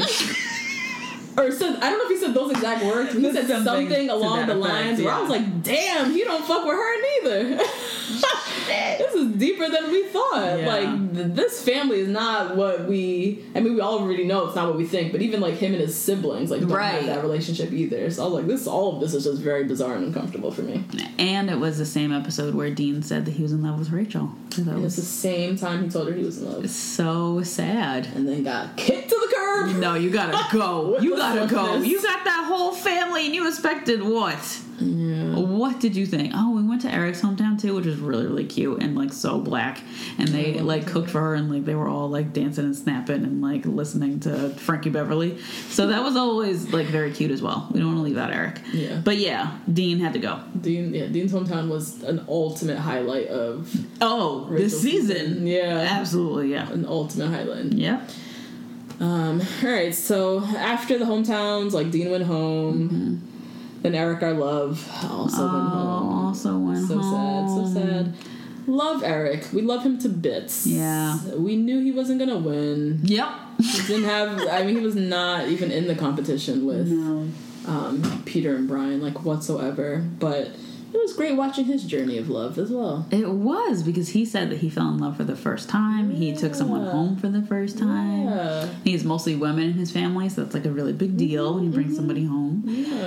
Or said, I don't know if he said those exact words, but he said something along the lines where I was like, damn, he don't fuck with her neither. This is deeper than we thought. Yeah. This family is not what we we all already know it's not what we think, but even him and his siblings don't have that relationship either. So I was like, all of this is just very bizarre and uncomfortable for me. And it was the same episode where Dean said that he was in love with Rachel. It was the same time he told her he was in love. So sad. And then got kicked to the curb. No, you gotta go. You gotta go. You got that whole family and you expected what? Yeah. What did you think? Oh, we went to Eric's hometown too, which was really, really cute and so black. And they cooked for her and they were all dancing and snapping and listening to Frankie Beverly. So that was always very cute as well. We don't want to leave out Eric. Yeah. But yeah, Dean had to go. Dean's hometown was an ultimate highlight of this season. Yeah. Absolutely, yeah. An ultimate highlight. Yep. Alright, so after the hometowns, Dean went home. Mm-hmm. Then Eric, our love, also went home. So sad. Love Eric. We love him to bits. Yeah. We knew he wasn't gonna win. Yep. He didn't have. He was not even in the competition with Peter and Brian, whatsoever. But it was great watching his journey of love as well. It was, because he said that he fell in love for the first time. He took someone home for the first time. Yeah. He has mostly women in his family, so that's a really big deal when you bring somebody home.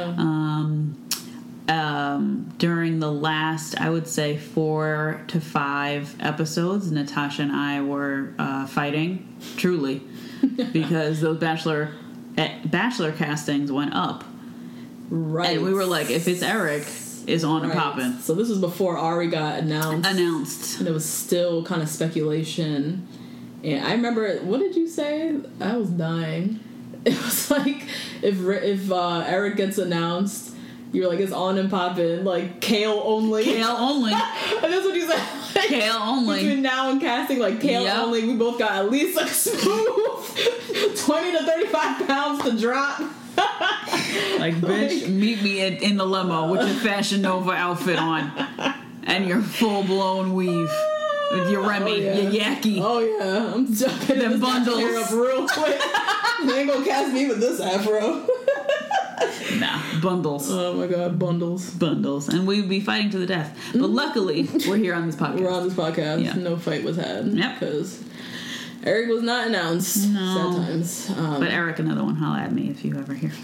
Yeah. During the last, I would say, 4 to 5 episodes, Natasha and I were fighting, truly, because those bachelor castings went up. Right. And we were like, if it's Eric, is on and popping. So this was before Ari got announced. And it was still kind of speculation. And I remember, what did you say? I was dying. It was if Eric gets announced You were like, it's on and poppin', like kale only. Kale only. And that's what you said. Like, Kale only. between now and casting, like kale only, we both got at least a smooth 20 to 35 pounds to drop. Like, bitch, meet me in the limo with your Fashion Nova outfit on and your full blown weave with your Remy, your Yaki. Oh yeah, I'm jumping them this bundles hair up real quick. You ain't gonna cast me with this afro. Nah, bundles. Oh my god, bundles. And we'd be fighting to the death. But luckily, we're here on this podcast. We're on this podcast. Yeah. No fight was had. Yep. Because Eric was not announced. No. Sad times. But Eric, another one, holla at me if you ever hear.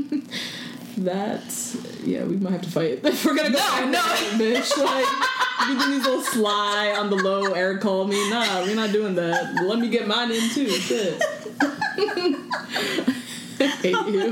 We might have to fight. If we're gonna go bitch. Like, you do these little sly on the low, Eric called me. Nah, we're not doing that. Let me get mine in too. Shit. I hate you.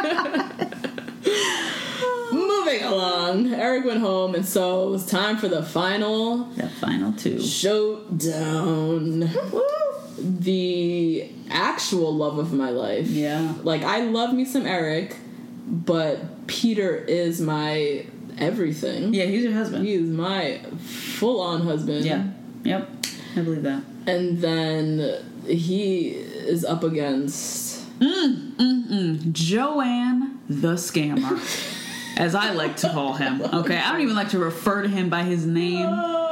Moving along, Eric went home, and so it was time for the final two showdown. The actual love of my life. Yeah. Like, I love me some Eric, but Peter is my everything. Yeah, he's your husband. He is my full-on husband. Yeah. Yep. I believe that. And then he is up against Joanne the Scammer, as I like to call him. Okay, I don't even like to refer to him by his name.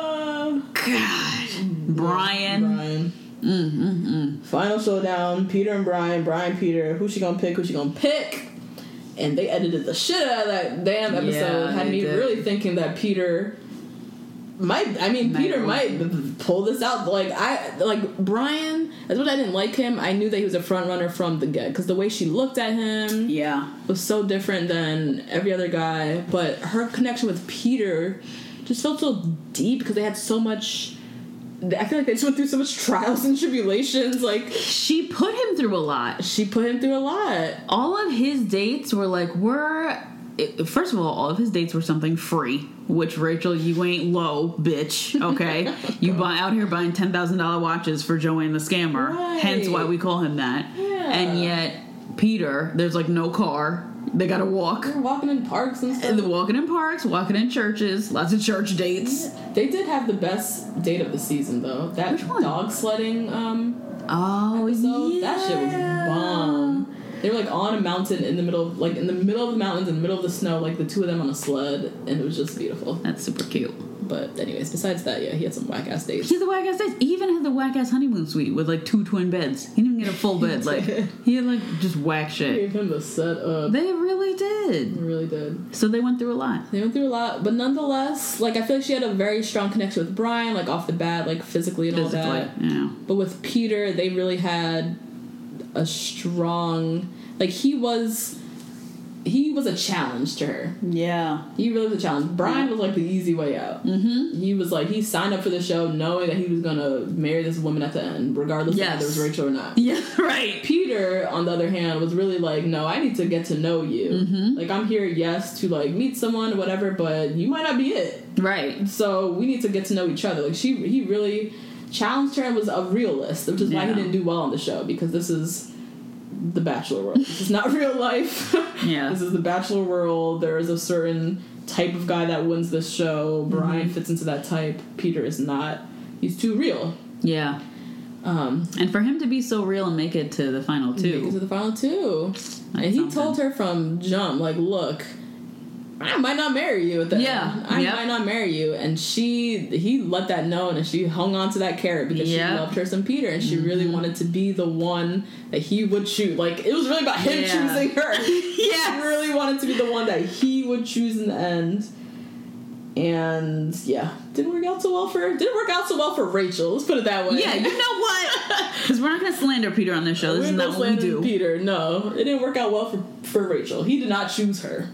God, Brian. Final showdown. Peter and Brian. Brian, Peter. Who's she gonna pick? And they edited the shit out of that damn episode. Had me really thinking that Peter might pull this out. Like Brian, as much as I didn't like him, I knew that he was a front runner from the get, because the way she looked at him was so different than every other guy. But her connection with Peter just felt so deep, because they had so much. I feel like they just went through so much trials and tribulations. Like, she put him through a lot. All of his dates were first of all of his dates were something free, which, Rachel, you ain't low, bitch, okay? You out here buying $10,000 watches for Joanne the Scammer, right. Hence why we call him that. Yeah. And yet Peter, there's like no car. They gotta walk. They're walking in parks and stuff. And they're walking in parks, walking in churches, lots of church dates. Yeah. They did have the best date of the season, though. That Which one? dog sledding episode. Yeah. That shit was bomb. They were like on a mountain in the middle of the mountains, in the middle of the snow, like the two of them on a sled, and it was just beautiful. That's super cute. But anyways, besides that, he had some whack ass dates. He had the whack ass dates. He even had the whack ass honeymoon suite with like 2 twin beds. He didn't even get a full bed. Like, he had like just whack shit. Gave him the set up. They really did. They really did. So they went through a lot. But nonetheless, like, I feel like she had a very strong connection with Brian, like off the bat, like physically and all that. Yeah. But with Peter, they really had a strong, like, he was a challenge to her. Yeah. He really was a challenge. Brian was like the easy way out. Mm-hmm. He was like, he signed up for the show knowing that he was gonna marry this woman at the end, regardless of whether it was Rachel or not. Yeah, right. Peter, on the other hand, was really like, no, I need to get to know you. Mm-hmm. Like, I'm here, yes, to like meet someone or whatever, but you might not be it. Right. So we need to get to know each other. Like, he really challenged her and was a realist, which is why he didn't do well on the show, because this is the Bachelor world. This is not real life. Yeah. This is the Bachelor world. There is a certain type of guy that wins this show. Brian fits into that type. Peter is not. He's too real. Yeah. And for him to be so real and make it to the final two. And he told her from jump, like, look, I might not marry you at the end. I might not marry you. And he let that know, and she hung on to that carrot because she loved her some Peter, and she really wanted to be the one that he would choose. Like, it was really about him choosing her. She really wanted to be the one that he would choose in the end. And didn't work out so well for Rachel. Let's put it that way. Yeah, you know what? Because we're not going to slander Peter on this show. This is not what we do. Peter, no, it didn't work out well for Rachel. He did not choose her.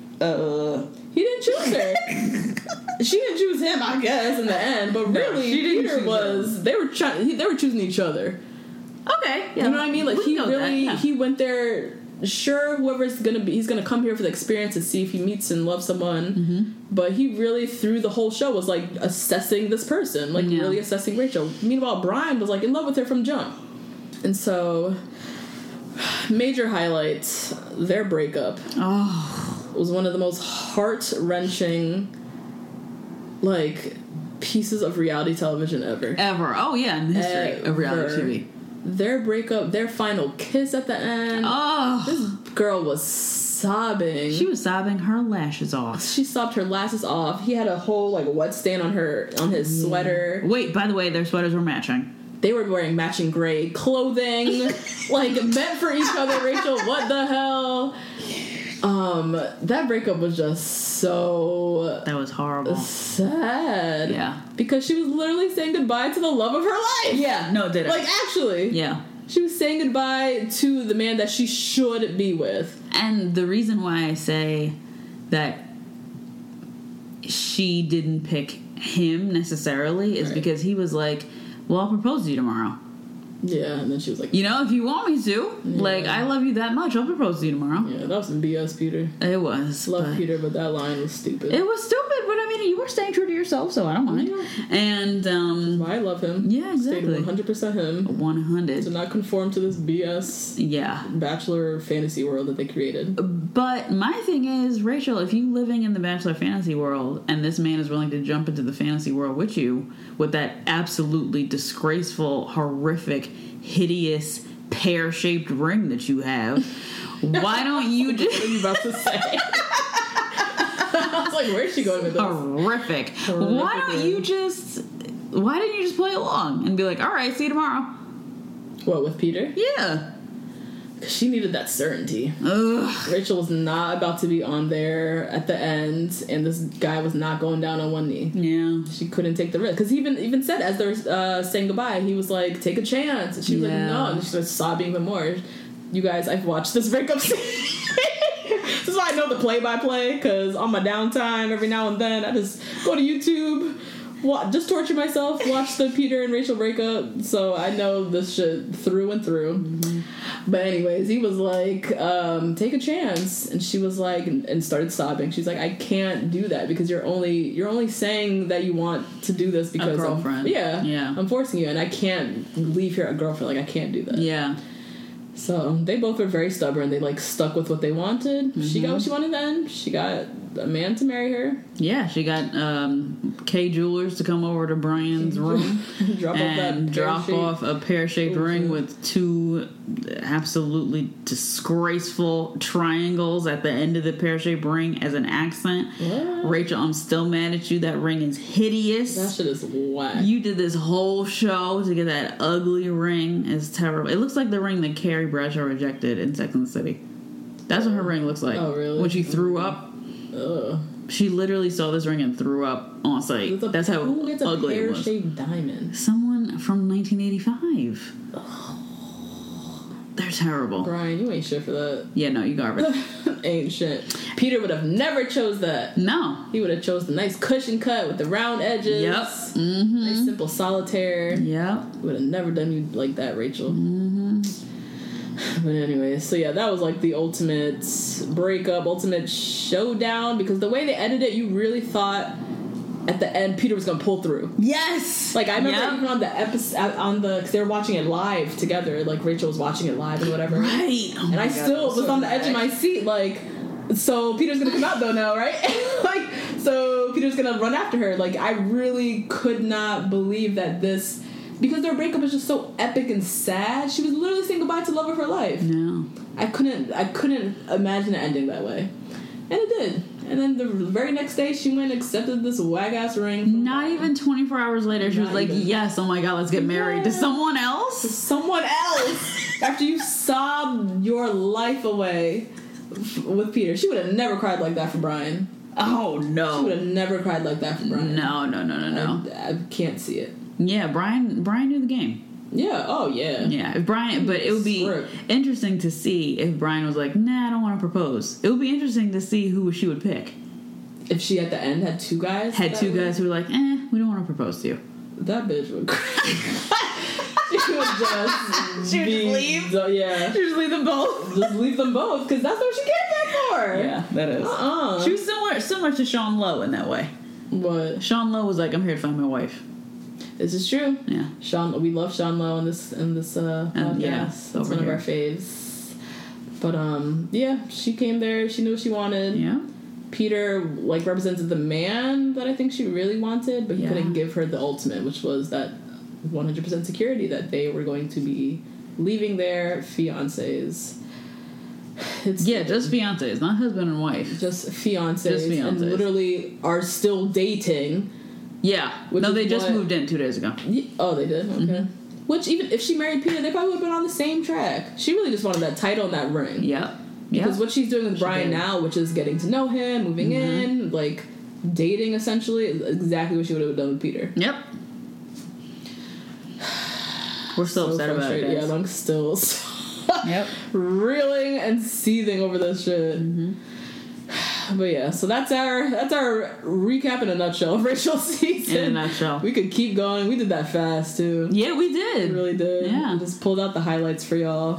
He didn't choose her. She didn't choose him, I guess, in the end. But really, Peter was. They were choosing each other. Okay, you know what I mean? Like, he went there. Sure, whoever's gonna be, he's gonna come here for the experience to see if he meets and loves someone. Mm-hmm. But he really, through the whole show, was like assessing this person, like really assessing Rachel. Meanwhile, Brian was like in love with her from jump. And so, major highlights: their breakup. Oh. was one of the most heart-wrenching, like, pieces of reality television ever. Oh, yeah, in the history of reality TV. Their breakup, their final kiss at the end. Oh. This girl was sobbing. She was sobbing her lashes off. She sobbed her lashes off. He had a whole, like, wet stain on his sweater. Wait, by the way, their sweaters were matching. They were wearing matching gray clothing, like, meant for each other. Rachel, what the hell? That breakup was just so... That was horrible. Sad. Yeah. Because she was literally saying goodbye to the love of her life. Yeah, no, did it. Like, actually. Yeah. She was saying goodbye to the man that she should be with. And the reason why I say that she didn't pick him necessarily is because he was like, well, I'll propose to you tomorrow. Yeah, and then she was like... You know, if you want me to. Yeah. Like, I love you that much, I'll propose to you tomorrow. Yeah, that was some BS, Peter. It was. Love Peter, but that line was stupid. It was stupid, but I mean, you were staying true to yourself, so I don't mind. Yeah. And, I love him. Yeah, exactly. Stayed 100% him. 100. To not conform to this BS Bachelor fantasy world that they created. But my thing is, Rachel, if you living in the Bachelor fantasy world and this man is willing to jump into the fantasy world with you with that absolutely disgraceful, horrific, hideous, pear-shaped ring that you have, why don't you just... What are you about to say? I was like, where's she going with this? Horrific. Why don't you just... Why didn't you just play along and be like, all right, see you tomorrow? What, with Peter? Yeah. Because she needed that certainty. Ugh. Rachel was not about to be on there at the end, and this guy was not going down on one knee. Yeah. She couldn't take the risk. Because he even said, as they're saying goodbye, he was like, take a chance. And she was like, no. And she started sobbing even more. You guys, I've watched this breakup scene. This is why I know the play-by-play, because on my downtime, every now and then, I just go to YouTube, just torture myself, watch the Peter and Rachel breakup, so I know this shit through and through. Mm-hmm. But anyways, he was like, take a chance. And she was like, and started sobbing. She's like, I can't do that because you're only saying that you want to do this because a girlfriend. I'm forcing you, and I can't leave your girlfriend. Like, I can't do that. Yeah. So they both were very stubborn. They like stuck with what they wanted. Mm-hmm. She got what she wanted then. She got a man to marry her. Yeah, she got Kay Jewelers to come over to Brian's room drop off a pear-shaped ring with two absolutely disgraceful triangles at the end of the pear-shaped ring as an accent. What? Rachel, I'm still mad at you. That ring is hideous. That shit is whack. You did this whole show to get that ugly ring. It's terrible. It looks like the ring that Carrie Bradshaw rejected in Sex and the City. That's what her ring looks like. Oh, really? When she threw up. Ugh. She literally saw this ring and threw up on site. That's how ugly it was. Who gets a pear-shaped diamond? Someone from 1985. Oh, they're terrible. Brian, you ain't shit for that. Yeah, no, you garbage. Ain't shit. Peter would have never chose that. No. He would have chose the nice cushion cut with the round edges. Yep. Mm-hmm. Nice simple solitaire. Yep. Would have never done you like that, Rachel. Mm-hmm. But anyway, so yeah, that was like the ultimate breakup, ultimate showdown, because the way they edited it, you really thought at the end Peter was gonna pull through. Yes! Like, I remember even on the episode, because they were watching it live together, like Rachel was watching it live and whatever. Right! Oh, and I still was on the edge of my seat, like, so Peter's gonna come out though now, right? Like, so Peter's gonna run after her. Like, I really could not believe that this... Because their breakup is just so epic and sad. She was literally saying goodbye to the love of her life. No. I couldn't imagine it ending that way. And it did. And then the very next day, she went and accepted this wag-ass ring. Not even 24 hours later, she was like, yes, oh my God, let's get married. To someone else? To someone else! After you sobbed your life away with Peter. She would have never cried like that for Brian. Oh, no. She would have never cried like that for Brian. No. I can't see it. Yeah, Brian knew the game. Yeah, oh yeah. Yeah, if Brian, but it would be interesting to see if Brian was like, nah, I don't want to propose. It would be interesting to see who she would pick. If she at the end had two guys? Had two guys who were like, we don't want to propose to you. That bitch would She would just she would leave? Yeah. She would just leave them both. Just leave them both, because that's what she came there for. Yeah, that is. She was similar to Sean Lowe in that way. What? Sean Lowe was like, I'm here to find my wife. This is true. Yeah. We love Sean Lowe in this podcast. Yeah, that's one of our faves. But yeah, she came there. She knew what she wanted. Yeah. Peter like represented the man that I think she really wanted, but he Yeah. couldn't give her the ultimate, which was that 100% security that they were going to be leaving their fiancés. Just fiancés, not husband and wife. Just fiancés. Just fiancés. And literally are still dating. Yeah. Which No, is they just what- moved in 2 days ago. Oh, they did? Okay. Which, even if she married Peter, they probably would have been on the same track. She really just wanted that title and that ring. Yep. Because what she's doing with Brian did. now, which is getting to know him, moving in, like, dating, essentially, is exactly what she would have done with Peter. Yep. We're still upset about it, guys. Yeah, I'm still Yep. reeling and seething over this shit. But yeah, so that's our recap in a nutshell of Rachel's season. In a nutshell. We could keep going. We did that fast too. Yeah, we did. We really did. Yeah. We just pulled out the highlights for y'all.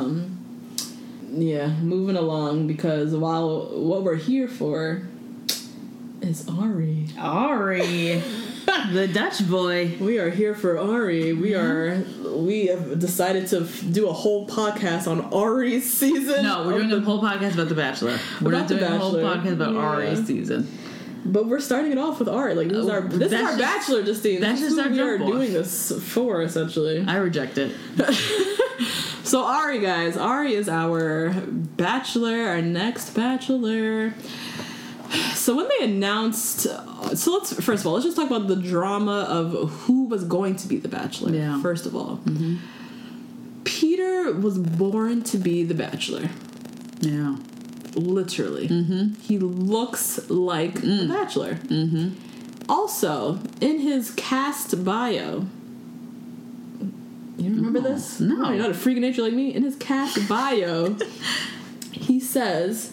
Yeah, moving along, because while what we're here for is Ari. Ari. The Dutch boy. We are here for Ari. We have decided to do a whole podcast on Ari's season. No, we're doing a whole podcast about The Bachelor. We're not About The doing a whole Bachelor. podcast about Yeah. Ari's season. But we're starting it off with Ari. Like, this is our that's just- Bachelor, Justine. that's This is just who our we are jump off. doing this for, essentially. I reject it. So Ari, guys, Ari is our Bachelor, our next Bachelor. So when they announced, so let's just talk about the drama of who was going to be the Bachelor. Yeah. First of all, Peter was born to be the Bachelor. Yeah. Literally. He looks like the Bachelor. Also, in his cast bio, you remember this? No. Oh, you're not a freak of nature like me. In his cast bio, he says,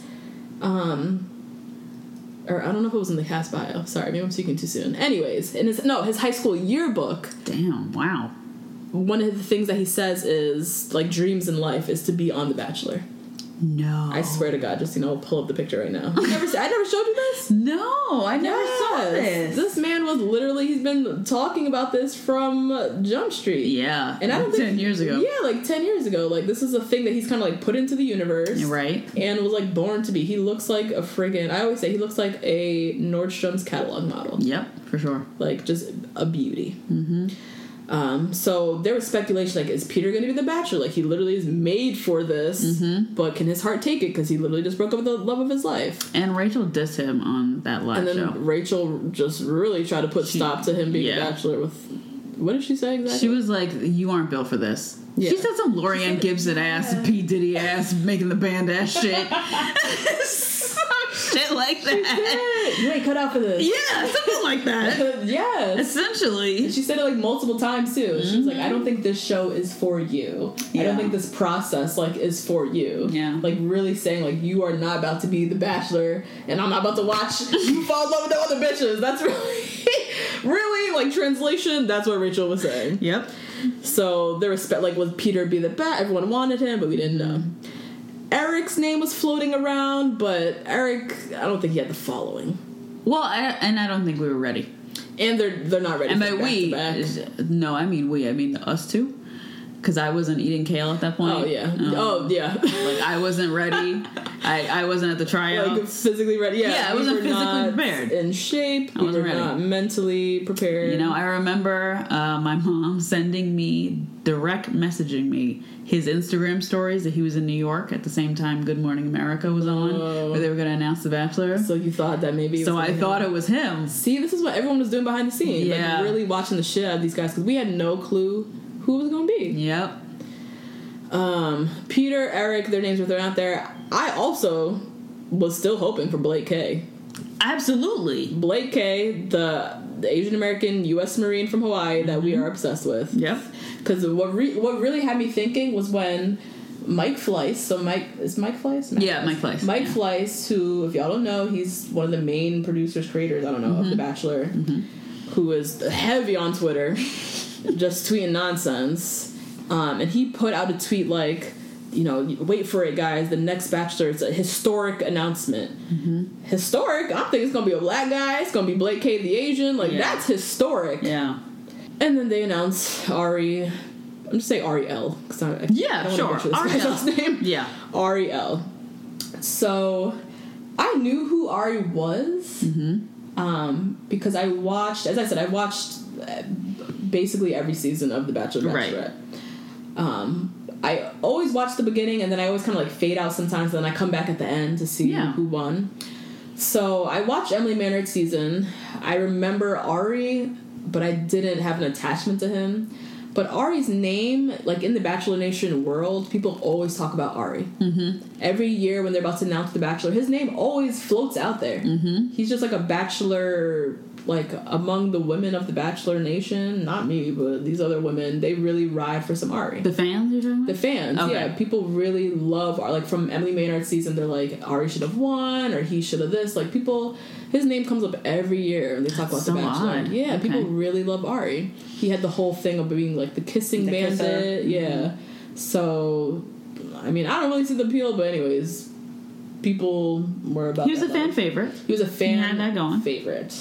or I don't know if it was in the cast bio. Sorry, maybe I'm speaking too soon. Anyways, in his high school yearbook, Damn, wow. one of the things that he says is, like, dreams in life is to be on The Bachelor. No. I swear to God, just, I'll pull up the picture right now. I never showed you this? No, I never saw Yes. this. This man was literally, he's been talking about this from Jump Street. Yeah. And I don't think 10 years ago. Yeah, like 10 years ago. Like, this is a thing that he's kind of like put into the universe. Right. And was like born to be. He looks like a friggin', I always say he looks like a Nordstrom's catalog model. Yep, for sure. Like, just a beauty. So there was speculation, like, is Peter going to be the Bachelor? Like, he literally is made for this, but can his heart take it? Because he literally just broke up with the love of his life. And Rachel dissed him on that live And then show. Rachel just really tried to put stop to him being the Bachelor with, what did she say exactly? She was like, you aren't built for this. Yeah. She said some Lorianne Gibson ass, P. Diddy ass, making the band ass shit. Some shit like that. You ain't cut out for this. Yeah, something like that. Yes. Essentially. She said it like multiple times too. She was like, I don't think this show is for you. I Yeah. don't think this process like is for you. Yeah. Like, really saying like, you are not about to be the Bachelor and I'm not about to watch you fall in love with the other bitches. That's really like, translation, that's what Rachel was saying. Yep. So there was like, would Peter be the bat? Everyone wanted him, but we didn't know. Eric's name was floating around, but Eric, I don't think he had the following. Well, I don't think we were ready. And they're not ready. And for by we, back-to-back. no, I mean us two. Because I wasn't eating kale at that point. Oh yeah. Like, I wasn't ready. I wasn't at the tryout. Like, physically ready. Yeah, I wasn't were physically not prepared. in shape. We wasn't were ready. not mentally prepared. I remember my mom sending me, direct messaging me, his Instagram stories that he was in New York at the same time Good Morning America was on, where they were going to announce The Bachelor. So you thought that maybe. It So was I thought it was him. See, this is what everyone was doing behind the scenes. Yeah. Like, really watching the shit out of these guys because we had no clue who it was going to be. Yep. Peter, Eric, their names were thrown out there. I also was still hoping for Blake K. Absolutely. Blake K, the Asian American U.S. Marine from Hawaii that we are obsessed with. Yep. Because what really had me thinking was when Mike Fleiss, so Mike Fleiss? Yeah, Mike Fleiss. Mike yeah. Fleiss, who, if y'all don't know, he's one of the main producers, creators, I don't know, of The Bachelor, who is heavy on Twitter, just tweeting nonsense. And he put out a tweet like, wait for it, guys. The next Bachelor, it's a historic announcement. Historic? I don't think it's going to be a black guy. It's going to be Blake K, the Asian. Like, Yeah. that's historic. Yeah. And then they announced Ari I'm just say Ariel because I don't sure. want to butcher this guy's last name. Yeah, Ariel. So I knew who Ari was because I watched, as I said, I watched basically every season of The Bachelor Bachelorette. Right. I always watch the beginning, and then I always kind of like fade out sometimes, and then I come back at the end to see who won. So I watched Emily Maynard's season. I remember Ari, but I didn't have an attachment to him. But Ari's name, like in the Bachelor Nation world, people always talk about Ari. Every year when they're about to announce The Bachelor, his name always floats out there. He's just like a bachelor, like among the women of the Bachelor Nation. Not me, but these other women, they really ride for some Ari. The fans, you're talking about? The fans, okay. Yeah. People really love Ari. Like from Emily Maynard's season, they're like, Ari should have won, or he should have this. Like people, his name comes up every year when they talk about so The Bachelor. Odd. Yeah, okay. People really love Ari. He had the whole thing of being like the kissing bandit. Yeah. So, I mean, I don't really see the appeal, but anyways, people were about. He was a fan favorite. He was a fan going. favorite.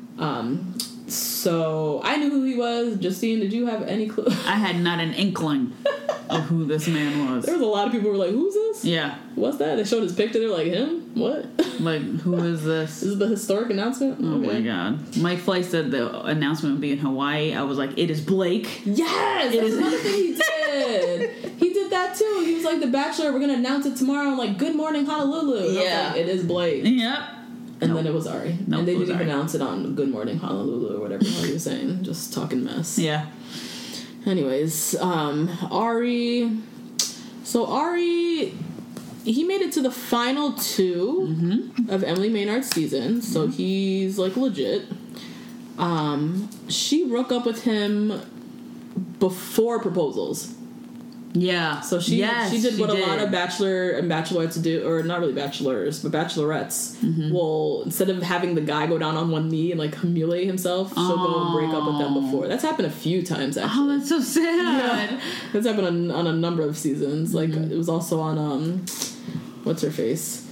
So I knew who he was. Justine, did you have any clue? I had not an inkling of who this man was. There was a lot of people who were like, "Who's this? Yeah, what's that?" They showed his picture. They're like, "Him? What? Like, who is this?" This is the historic announcement. Oh my god! Mike Fleiss said the announcement would be in Hawaii. I was like, "It is Blake." Yes, that's another thing he did. He did that too. He was like, "The Bachelor, we're gonna announce it tomorrow." I'm like, "Good morning, Honolulu." And I was like, it is Blake. Yep. And then it was Ari. And they didn't even Ari. announce it on Good Morning Honolulu or whatever the hell he was saying. Just talking mess. Yeah. Anyways, Ari. So Ari, he made it to the final 2 of Emily Maynard's season. So he's like legit. She broke up with him before proposals. Yeah. So she did what a lot of bachelor and bachelorettes do, or not really bachelors, but bachelorettes will, instead of having the guy go down on one knee and like humiliate himself, she'll go and break up with them before. That's happened a few times actually. Oh, that's so sad. Yeah. That's happened on a number of seasons. Like it was also on what's her face?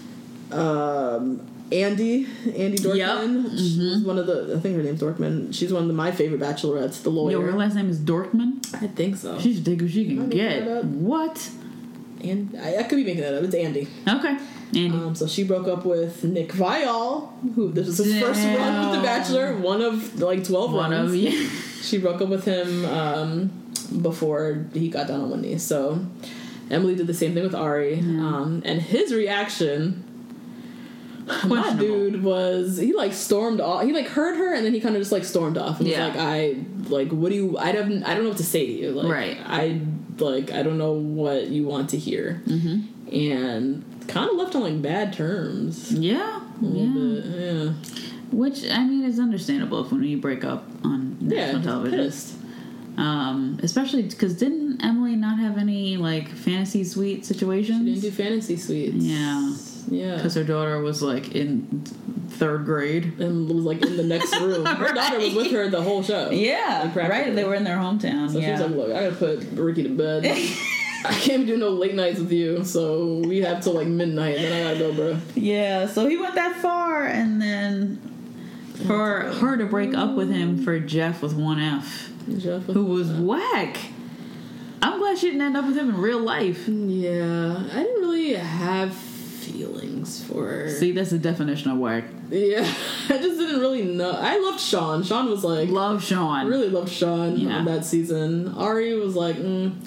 Andy Dorkman. Yep. She's one of the, I think her name's Dorkman. She's one of my favorite bachelorettes, the lawyer. Yo, her last name is Dorkman? I think so. She's dig who she can get. What? And I could be making that up. It's Andy. Okay. Andy. So she broke up with Nick Viall, who this was his first run with The Bachelor, one of like 12 runs. She broke up with him before he got down on one knee. So Emily did the same thing with Ari. And his reaction, my dude, was he like stormed off. He like heard her and then he kind of just like stormed off and was like, what do you? I don't know what to say to you. Like, right. I don't know what you want to hear. And kind of left on like bad terms. Yeah. A little bit, yeah. Which, I mean, is understandable if when you break up on national television. Pissed. Especially because didn't Emily not have any like fantasy suite situations? She didn't do fantasy suites. Yeah. Because her daughter was like in 3rd grade and was like in the next room. Her daughter was with her the whole show. Yeah, like, right. They were in their hometown. So she was like, "Look, I gotta put Ricky to bed. I can't do no late nights with you. So we have till like midnight, and then I gotta go, bro." Yeah. So he went that far, and then for her to break up with him for Jeff with one F, who was whack. I'm glad she didn't end up with him in real life. Yeah, I didn't really have feelings for her. See, that's the definition of whack. Yeah, I just didn't really know. I loved Sean. Sean was like... Love Sean. I really loved Sean on that season. Ari was like,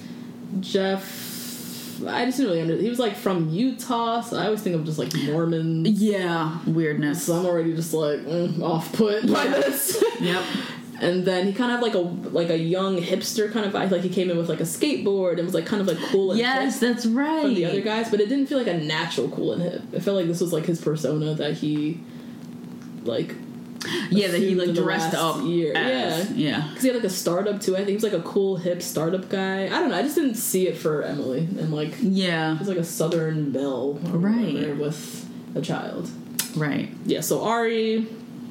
Jeff... I just didn't really understand. He was like from Utah, so I always think of just like Mormons. Yeah, weirdness. So I'm already just like off-put by this. Yep. And then he kind of had like a young hipster kind of vibe. Like he came in with like a skateboard and was like kind of like cool and hip that's right. From the other guys, but it didn't feel like a natural cool and hip. It felt like this was like his persona that he like that he like dressed up year. As. Yeah. Because he had like a startup too. I think he was like a cool hip startup guy. I don't know. I just didn't see it for Emily and like he was like a Southern belle with a child. Right. Yeah. So Ari.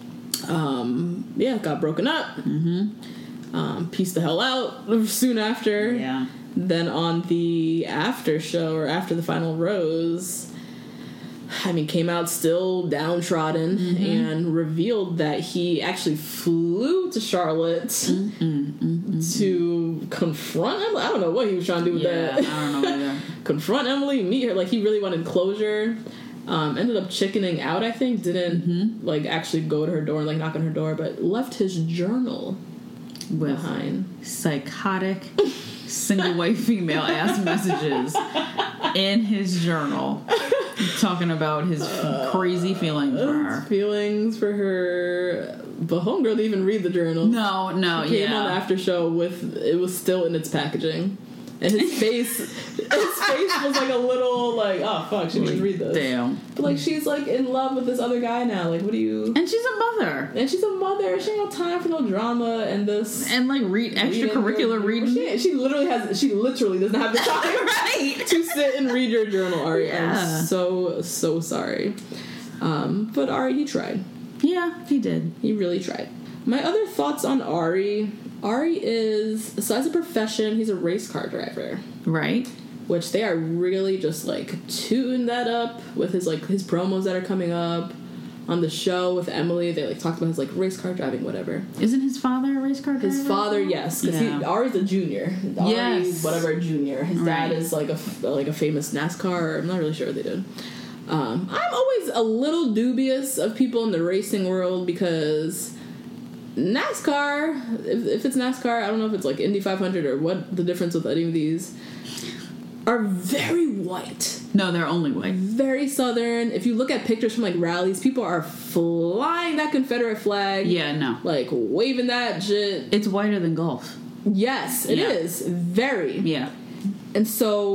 Got broken up. Peaced the hell out soon after. Yeah. Then on the after show or after the final rose, came out still downtrodden and revealed that he actually flew to Charlotte to confront Emily. I don't know what he was trying to do with that. I don't know either. Confront Emily, meet her. Like, he really wanted closure. Ended up chickening out, I think. Didn't, like, actually go to her door and, like, knock on her door, but left his journal behind. Psychotic, single white female ass messages in his journal. Talking about his crazy feelings for her. Feelings for her. But homegirl didn't even read the journal. No, She came on the after show with, it was still in its packaging. And his face was like a little like, oh fuck, she didn't read this. Damn. But like, she's like in love with this other guy now. Like, what do you? And she's a mother. She ain't got time for no drama and this. And like extracurricular reading. She literally doesn't have the time right to sit and read your journal, Ari. Yeah. I'm so sorry. But Ari, he tried. Yeah, he did. He really tried. My other thoughts on Ari is, so as a profession, he's a race car driver. Right. Which they are really just, like, tuning that up with his promos that are coming up on the show with Emily. They, like, talked about his, like, race car driving, whatever. Isn't his father a race car driver? His father, yes. Because Ari's a junior. Yes. Whatever, junior. His dad is, like a famous NASCAR. I'm not really sure what they did. I'm always a little dubious of people in the racing world because NASCAR, if it's NASCAR, I don't know if it's like Indy 500 or what the difference with any of these, are very white. No, they're only white. Very southern. If you look at pictures from like rallies, people are flying that Confederate flag. Yeah, no. Like waving that shit. It's whiter than golf. Yes, it is. Very. Yeah. And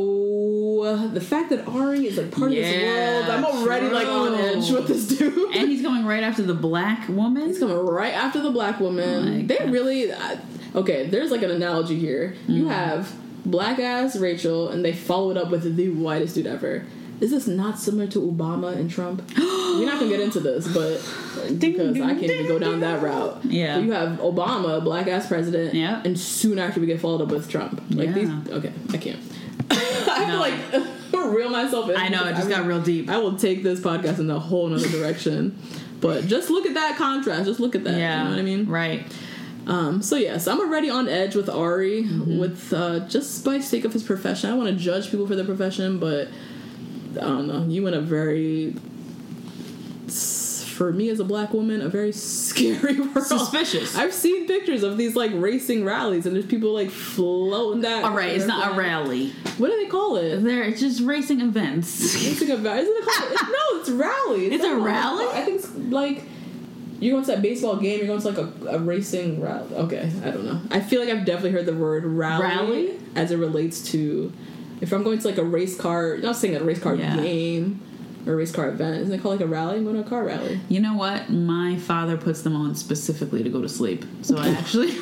so the fact that Ari is like part of this world, I'm already like on edge with this dude. And he's going right after the black woman. He's coming right after the black woman. They really okay. There's like an analogy here. You have black ass Rachel, and they follow it up with the whitest dude ever. Is this not similar to Obama and Trump? We're not gonna get into this, but because I can't even go down that route. Yeah. So you have Obama, black ass president, and soon after we get followed up with Trump. Like these. Okay, I can't. I have to like reel myself in. I know it just got real deep. I will take this podcast in a whole nother direction. But just look at that contrast. Just look at that. Yeah. You know what I mean? Right. So yes, I'm already on edge with Ari with just by sake of his profession. I don't want to judge people for their profession, but I don't know. You in a very, for me as a black woman, a very scary world. Suspicious. I've seen pictures of these like racing rallies, and there's people like floating that. All right, it's not a rally. What do they call it? It's just racing events. Racing event? Isn't it called? No, it's rally. It's a rally. I think it's like. You're going to that baseball game, you're going to like a racing rally. Okay, I don't know. I feel like I've definitely heard the word rally as it relates to, if I'm going to like a race car, not saying a race car game or a race car event. Isn't it called like a rally? I'm going to a car rally. You know what? My father puts them on specifically to go to sleep. So I actually...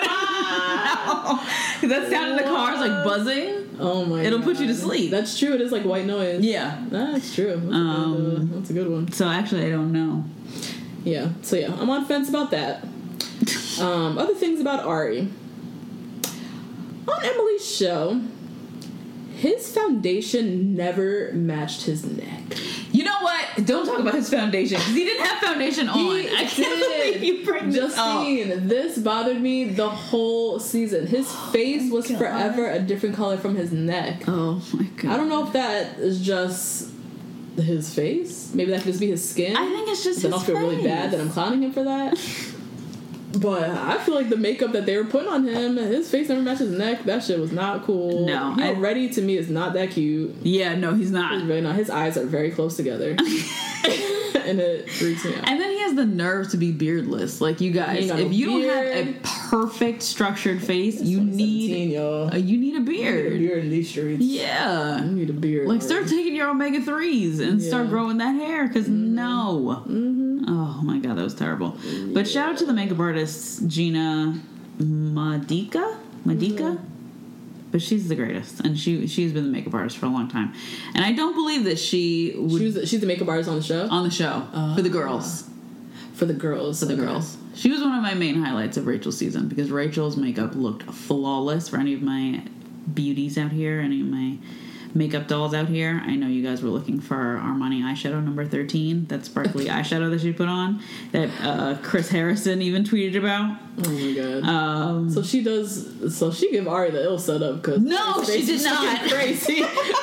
that sound in the car is like buzzing. Oh my god. It'll put you to sleep. That's true. It is like white noise. Yeah. That's true. That's a good one. So actually I don't know. Yeah. So yeah, I'm on fence about that. Other things about Ari. On Emily's show, his foundation never matched his neck. You know what? Don't talk about his foundation because he didn't have foundation on. I can't believe you bring this up. Justine, this bothered me the whole season. His face was forever a different color from his neck. Oh my god! I don't know if that is just his face. Maybe that could just be his skin. I think it's just his face. Then I'll feel really bad that I'm clowning him for that. But I feel like the makeup that they were putting on him, his face never matched his neck. That shit was not cool. No. Reddy to me is not that cute. Yeah, no, he's not. He's really not. His eyes are very close together. And it freaks me out. And then he has the nerve to be beardless. Like, you guys, if you don't have a perfect structured face, you need a beard. You need a beard in these streets. Yeah. You need a beard. Like, start taking your omega-3s and start growing that hair, because no. Oh my god, that was terrible. But shout out to the makeup artist, Gina Madica? But she's the greatest, and she's been the makeup artist for a long time. And I don't believe that she's the makeup artist on the show? On the show. For the girls. For the girls. She was one of my main highlights of Rachel's season, because Rachel's makeup looked flawless. For any of my beauties out here, any of my makeup dolls out here, I know you guys were looking for Armani eyeshadow number 13, that sparkly eyeshadow that she put on, that Chris Harrison even tweeted about. Oh my god. So she give Ari the ill setup, because no, she did not. Crazy.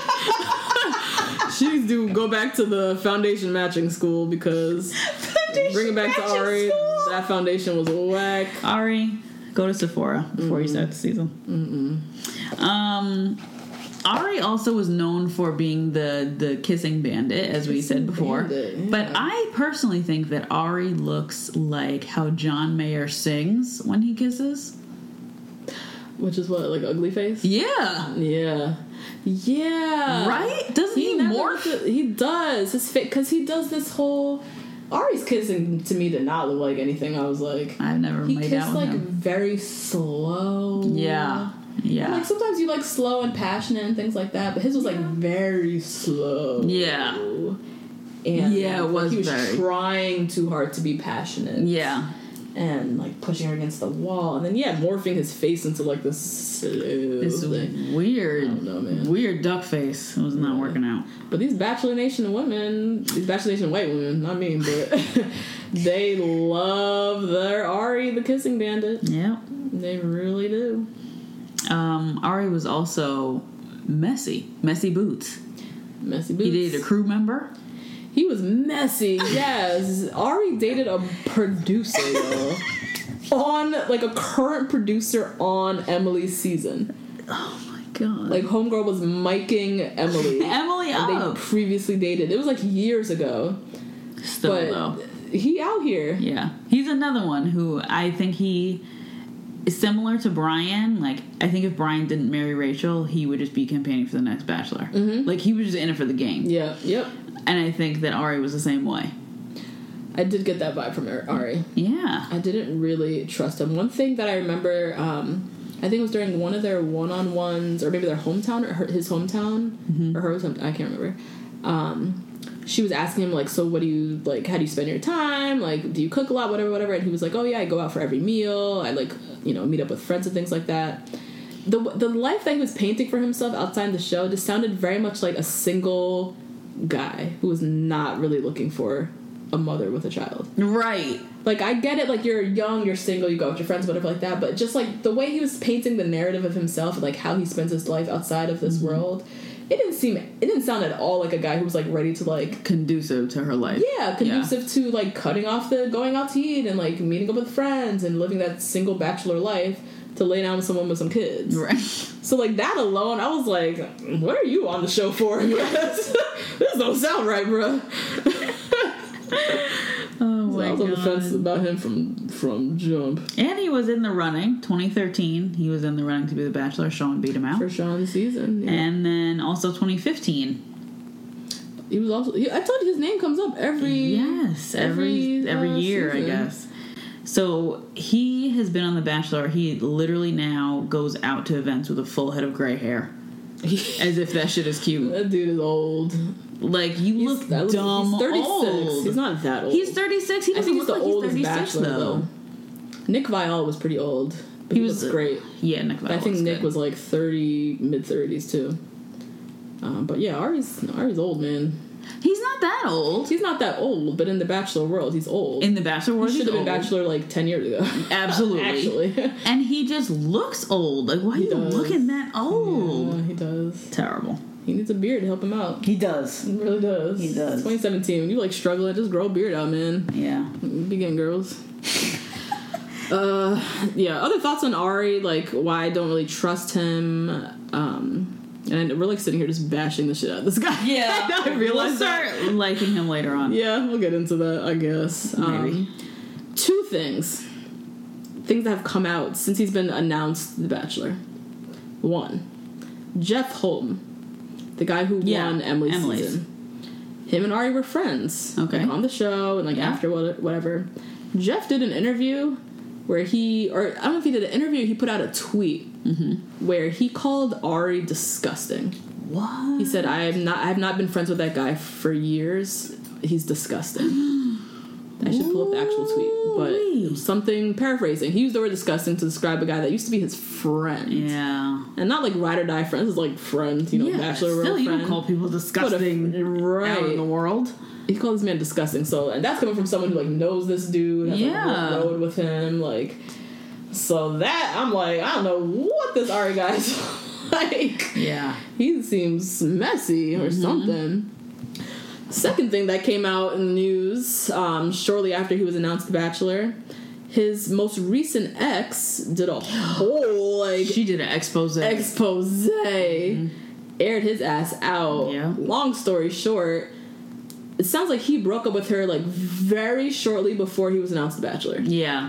She needs to go back to the foundation matching school, because bring it back to Ari. School. That foundation was whack. Ari, go to Sephora before you start the season. Ari also was known for being the kissing bandit, as we said before. Bandit, yeah. But I personally think that Ari looks like how John Mayer sings when he kisses. Which is what, like Ugly Face? Yeah. Yeah. Right? Doesn't he morph? He does. His face, because he does this whole... Ari's kissing to me did not look like anything. I was like... I've never made out with him. He kissed, like, very slow. Yeah. And, like, sometimes you like slow and passionate and things like that, but his was, like, very slow. Yeah. And it was he was trying too hard to be passionate. Yeah. And, like, pushing her against the wall. And then, morphing his face into, like, this weird... I don't know, man. Weird duck face. It was not working out. But these Bachelor Nation women... These Bachelor Nation white women, not me, but... they love their Ari the Kissing Bandit. Yeah. They really do. Ari was also messy. Messy boots. Messy boots. He dated a crew member. He was messy, yes. Ari dated a producer, though. Like, a current producer on Emily's season. Oh, my God. Like, homegirl was miking Emily. Emily up. And they previously dated. It was, like, years ago. Still, though. He out here. Yeah. He's another one who I think he is similar to Brian. Like, I think if Brian didn't marry Rachel, he would just be campaigning for the next Bachelor. Mm-hmm. Like, he was just in it for the game. Yeah, yep. And I think that Ari was the same way. I did get that vibe from Ari. Yeah. I didn't really trust him. One thing that I remember, I think it was during one of their one-on-ones, or maybe their hometown, or his hometown, or her hometown, I can't remember. She was asking him, like, so what do you, like, how do you spend your time? Like, do you cook a lot, whatever? And he was like, oh, yeah, I go out for every meal. I, like, meet up with friends and things like that. The life that he was painting for himself outside the show just sounded very much like a single guy who was not really looking for a mother with a child. Right. Like, I get it, like, you're young, you're single, you go out with your friends, whatever like that, but just, like, the way he was painting the narrative of himself, like, how he spends his life outside of this world, it didn't sound at all like a guy who was, like, ready to, like... Conducive to her life. Yeah, conducive to, like, cutting off the going out to eat and, like, meeting up with friends and living that single bachelor life to lay down with someone with some kids. Right. So, like, that alone, I was like, what are you on the show for? This don't sound right, bro. Oh my God. I was on the fence about him from jump. And he was in the running, 2013. He was in the running to be the Bachelor. Sean beat him out. For Sean's season. Yeah. And then also 2015. He was also... I told you his name comes up every year, season. I guess. So he has been on The Bachelor. He literally now goes out to events with a full head of gray hair. As if that shit is cute. That dude is old. Like, he's look dumb. He's 36. Old. He's not that old. He's 36. He doesn't look like he's 36, Bachelor, though. Nick Viall was pretty old. But he was great. Yeah, Nick Viall. I think Nick was like 30, mid-30s, too. But yeah, Ari's old, man. He's not that old. He's not that old, but in the Bachelor world, he's old. In the Bachelor world, he should have been Bachelor like 10 years ago. Absolutely. Actually. And he just looks old. Like, why are you looking that old? Yeah, he does. Terrible. He needs a beard to help him out. He does. He really does. He does. 2017. When you like struggling, just grow a beard out, man. Yeah. Be getting girls. Yeah. Other thoughts on Ari, like why I don't really trust him. And we're like sitting here just bashing the shit out of this guy. Yeah. I realize we'll start liking him later on. Yeah, we'll get into that, I guess. Maybe. Two things that have come out since he's been announced The Bachelor. One, Jeff Holm, the guy who won Emily's season. Him and Ari were friends. Okay. Like, on the show and like after whatever. Jeff did an interview where I don't know if he did an interview, he put out a tweet where he called Ari disgusting. What? He said, I have not been friends with that guy for years. He's disgusting. I should pull up the actual tweet, but something, paraphrasing, he used the word disgusting to describe a guy that used to be his friend. Yeah. And not like ride or die friends, it's like friends, bachelor still, real you friend. don't call people disgusting out in the world. He called this man disgusting. So, and that's coming from someone who like knows this dude, has like road with him, like. So that I'm like, I don't know what this Ari guy's like. Yeah, he seems messy or something. Second thing that came out in the news shortly after he was announced The Bachelor, his most recent ex did a whole she did an expose, aired his ass out. Yeah. Long story short, it sounds like he broke up with her like very shortly before he was announced The Bachelor. Yeah.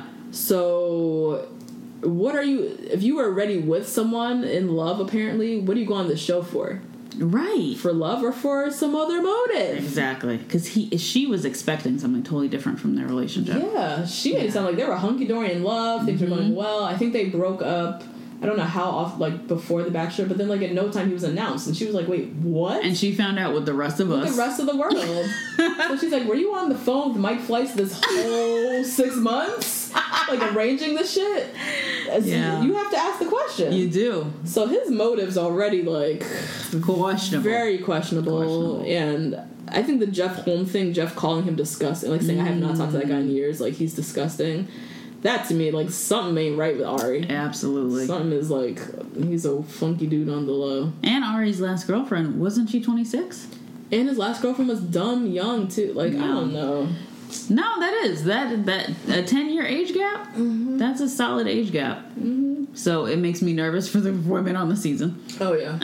So what are you, if you were already with someone in love, apparently, what do you go on the show for? Right. For love or for some other motive? Exactly. Because she was expecting something totally different from their relationship. Yeah. She made it sound like they were hunky-dory in love. Things were going well. I think they broke up, I don't know how off, like, before The Bachelor, but then, like, at no time he was announced. And she was like, wait, what? And she found out with the rest of us. The rest of the world. So she's like, were you on the phone with Mike Fleiss this whole 6 months? Like, arranging this shit? Yeah. You have to ask the question. You do. So his motive's already, like... questionable. Very questionable. And I think the Jeff Holmes thing, Jeff calling him disgusting, like saying, I have not talked to that guy in years, like, he's disgusting. That, to me, like, something ain't right with Ari. Absolutely. Something is, like, he's a funky dude on the low. And Ari's last girlfriend, wasn't she 26? And his last girlfriend was dumb young, too. Like, I don't know. No, that is. That a 10-year age gap? Mm-hmm. That's a solid age gap. Mm-hmm. So it makes me nervous for the women on the season. Oh, yeah.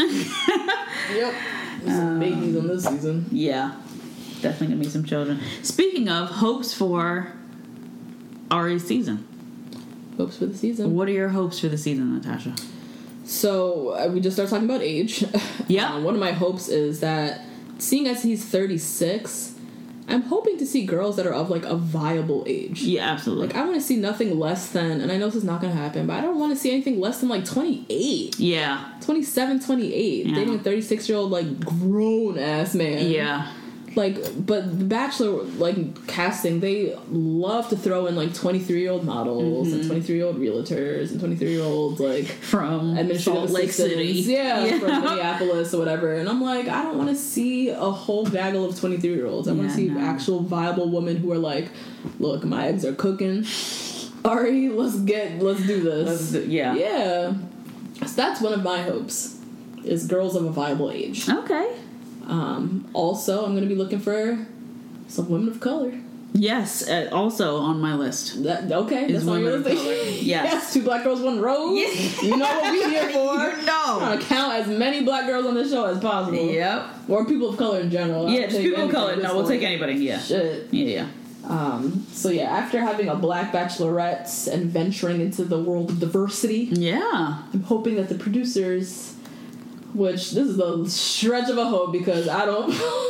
Yep. There's some babies on this season. Yeah. Definitely going to be some children. Speaking of, hopes for Ari's season. Hopes for the season. What are your hopes for the season, Natasha? So, we just started talking about age. Yeah. One of my hopes is that, seeing as he's 36... I'm hoping to see girls that are of, like, a viable age. Yeah, absolutely. Like, I want to see nothing less than, and I know this is not going to happen, but I don't want to see anything less than, like, 28. Yeah. 27, 28. Yeah. Dating a 36-year-old, like, grown-ass man. Yeah. Like, but The Bachelor, like, casting, they love to throw in, like, 23-year-old models and 23-year-old realtors and 23-year-old, like... From Salt Lake City. Yeah, from Minneapolis or whatever. And I'm like, I don't want to see a whole gaggle of 23-year-olds. I want to see actual viable women who are like, look, my eggs are cooking. Ari, let's do this. Yeah. So that's one of my hopes, is girls of a viable age. Okay. Also, I'm going to be looking for some women of color. Yes, also on my list. That's on your list. Yes. 2 black girls, 1 rose. Yes. You know what we're here for. You know. I'm going to count as many black girls on this show as possible. Yep. Or people of color in general. Yeah, just people of color. No, we'll take anybody. Yeah. Shit. Yeah. So yeah, after having a black bachelorette and venturing into the world of diversity, I'm hoping that the producers, which this is a stretch of a hope because I don't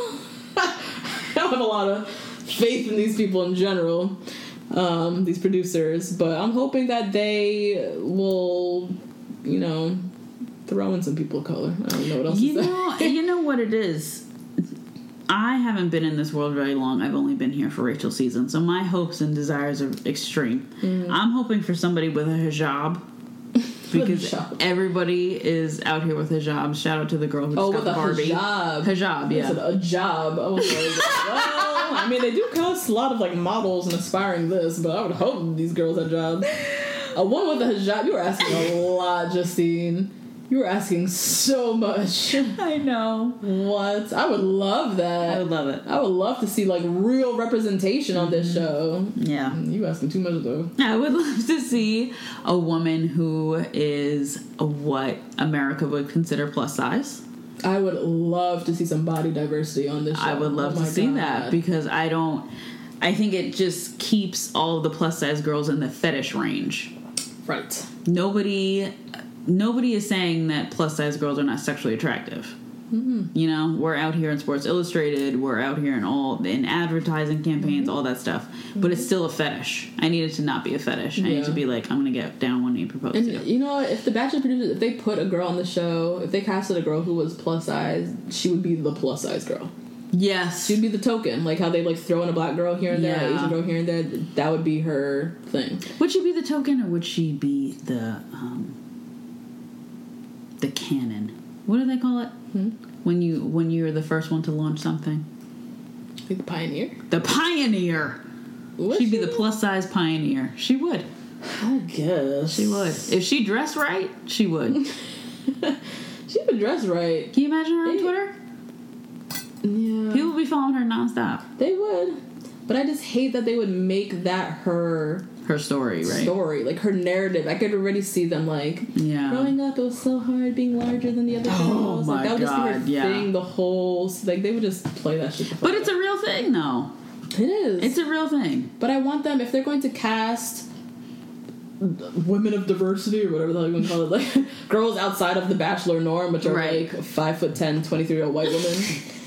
have a lot of faith in these people in general, these producers, but I'm hoping that they will, throw in some people of color. I don't know what else to say. You know what it is? I haven't been in this world very long. I've only been here for Rachel's season, so my hopes and desires are extreme. I'm hoping for somebody with a hijab. Because everybody is out here with hijabs. Shout out to the girl who just got Barbie. Hijab, yeah. A job. I was like, well, I mean, they do cast a lot of like models and aspiring this, but I would hope these girls have jobs. A woman with a hijab, you were asking a lot, Justine. You were asking so much. I know. What? I would love that. I would love it. I would love to see, like, real representation on this show. Yeah. You asking too much, though. I would love to see a woman who is what America would consider plus size. I would love to see some body diversity on this show. I would love to see that because I think it just keeps all of the plus size girls in the fetish range. Right. Nobody is saying that plus size girls are not sexually attractive. Mm-hmm. We're out here in Sports Illustrated, we're out here in advertising campaigns, all that stuff. But it's still a fetish. I need it to not be a fetish. I need to be like, I'm gonna get down one knee and propose to you. You know what? If the Bachelor producers, if they put a girl on the show, if they casted a girl who was plus size, she would be the plus size girl. Yes. She'd be the token, like how they like throw in a black girl here and there, Yeah. an Asian girl here and there. That would be her thing. Would she be the token, or would she be the canon? What do they call it? When you're the first one to launch something? Like the pioneer. The pioneer. Would She'd be the plus size pioneer. She would. I guess She would. If she dressed right, she would. She would dress right. Can you imagine her on Twitter? Yeah, People would be following her nonstop. they would. But I just hate that they would make that her Her story, right? story, like her narrative. I could already see them like Yeah. growing up. It was so hard being larger than the other girls. my Like that would just be God, her yeah. thing. The whole like they would just play that shit. But it's a real thing, though. it is. It's a real thing. But I want them, if they're going to cast women of diversity or whatever the hell you want to call it, like girls outside of the Bachelor norm, which are Right. like 5'10", 23-year-old white women.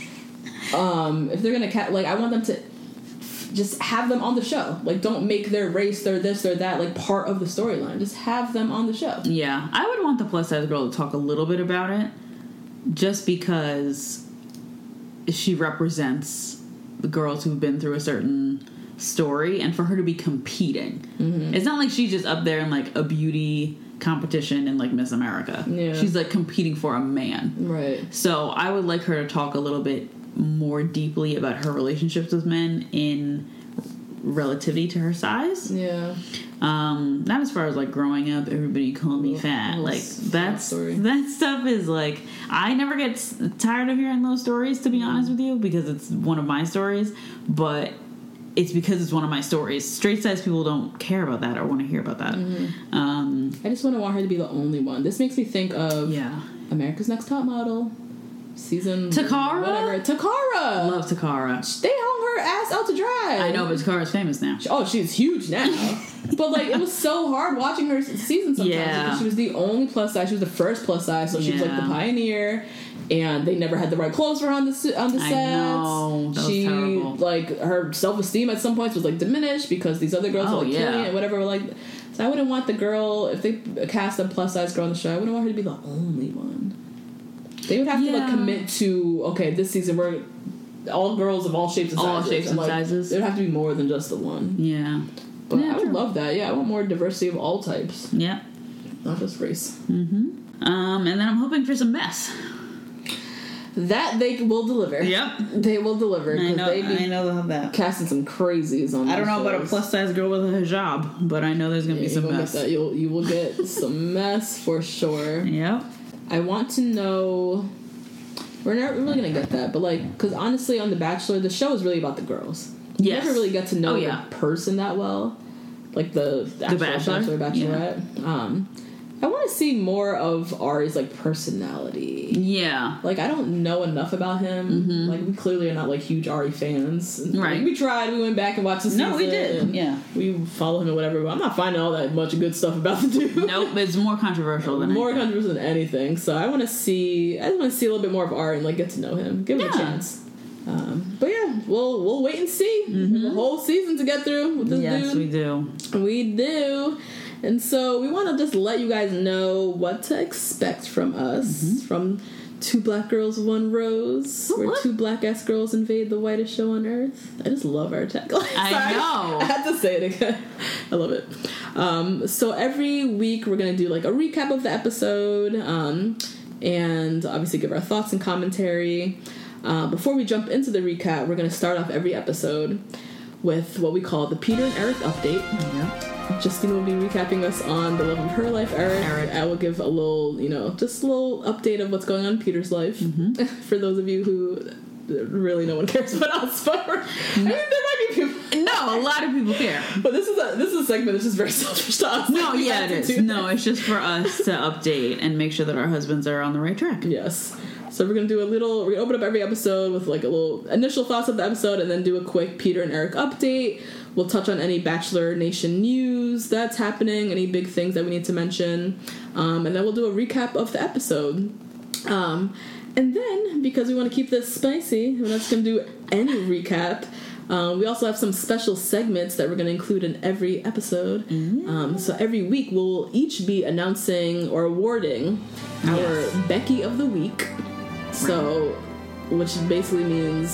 If they're gonna cast, like I want them to just have them on the show. Like don't make their race, their this, or that like part of the storyline. Just have them on the show. Yeah. I would want the plus size girl to talk a little bit about it, just because she represents the girls who've been through a certain story, and for her to be competing. It's not like she's just up there in like a beauty competition in like Miss America. Yeah. She's like competing for a man. Right. So I would like her to talk a little bit more deeply about her relationships with men in relativity to her size. Yeah. Not as far as like growing up, everybody called me fat. Like that stuff is like, I never get tired of hearing those stories, to be honest with you, because it's one of my stories, but it's because it's one of my stories. Straight size people don't care about that or want to hear about that. I just want her to be the only one. This makes me think of Yeah. America's Next Top Model. Season Takara? whatever. Takara. Love Takara. They hung her ass out to dry. I know, but Takara's famous now. Oh, she's huge now. But like, it was so hard watching her season sometimes because she was the only plus size. She was the first plus size, so she was like the pioneer. And they never had the right clothes for her on the sets. I know. That was terrible. Like her self-esteem at some points was like diminished because these other girls were like killing it, whatever. Like, so I wouldn't want the girl, if they cast a plus size girl on the show, I wouldn't want her to be the only one. They would have to like commit to, okay, this season we're all girls of all shapes and sizes. All shapes and sizes. There would have to be more than just the one. Yeah. But I would love that. Yeah, I want more diversity of all types. Yeah. Not just race. And then I'm hoping for some mess. That they will deliver. Yep. They will deliver. I know they'll have that. Casting some crazies on. I don't know about a plus size girl with a hijab, but I know there's gonna be some mess. You will get some mess for sure. Yep. I want to know. We're not really gonna get that, but like, because honestly, on The Bachelor, the show is really about the girls. You never really get to know the person that well, like the Bachelor, Bachelorette. Yeah. I want to see more of Ari's like personality. Yeah, like I don't know enough about him. Like we clearly are not like huge Ari fans. Right? Like, we tried. We went back and watched the season. No, we did. Yeah, we follow him and whatever. But I'm not finding all that much good stuff about the dude. Nope, it's more controversial than controversial than anything. So I just want to see a little bit more of Ari and like get to know him, give him a chance. But yeah, we'll wait and see. The whole season to get through with this dude. Yes, we do. We do. And so we want to just let you guys know what to expect from us. From Two Black Girls, One Rose, where two black-ass girls invade the whitest show on earth. I just love our tagline. I know. I had to say it again. I love it. So every week we're going to do like a recap of the episode and obviously give our thoughts and commentary. Before we jump into the recap, we're going to start off every episode with what we call the Peter and Eric update. Yeah. Justine will be recapping us on the love of her life, Eric. I will give a little, just a little update of what's going on in Peter's life. For those of you who really no one cares about us, but I mean, there might be people. No, a lot of people care. But this is a segment that's just very selfish to us. No, yeah, it is. No, it's just for us to update and make sure that our husbands are on the right track. Yes. So we're gonna open up every episode with like a little initial thoughts of the episode, and then do a quick Peter and Eric update. We'll touch on any Bachelor Nation news that's happening, any big things that we need to mention, and then we'll do a recap of the episode. And then, because we want to keep this spicy, we're not just gonna do any recap. We also have some special segments that we're going to include in every episode. So every week we'll each be announcing or awarding our Becky of the Week. So, which basically means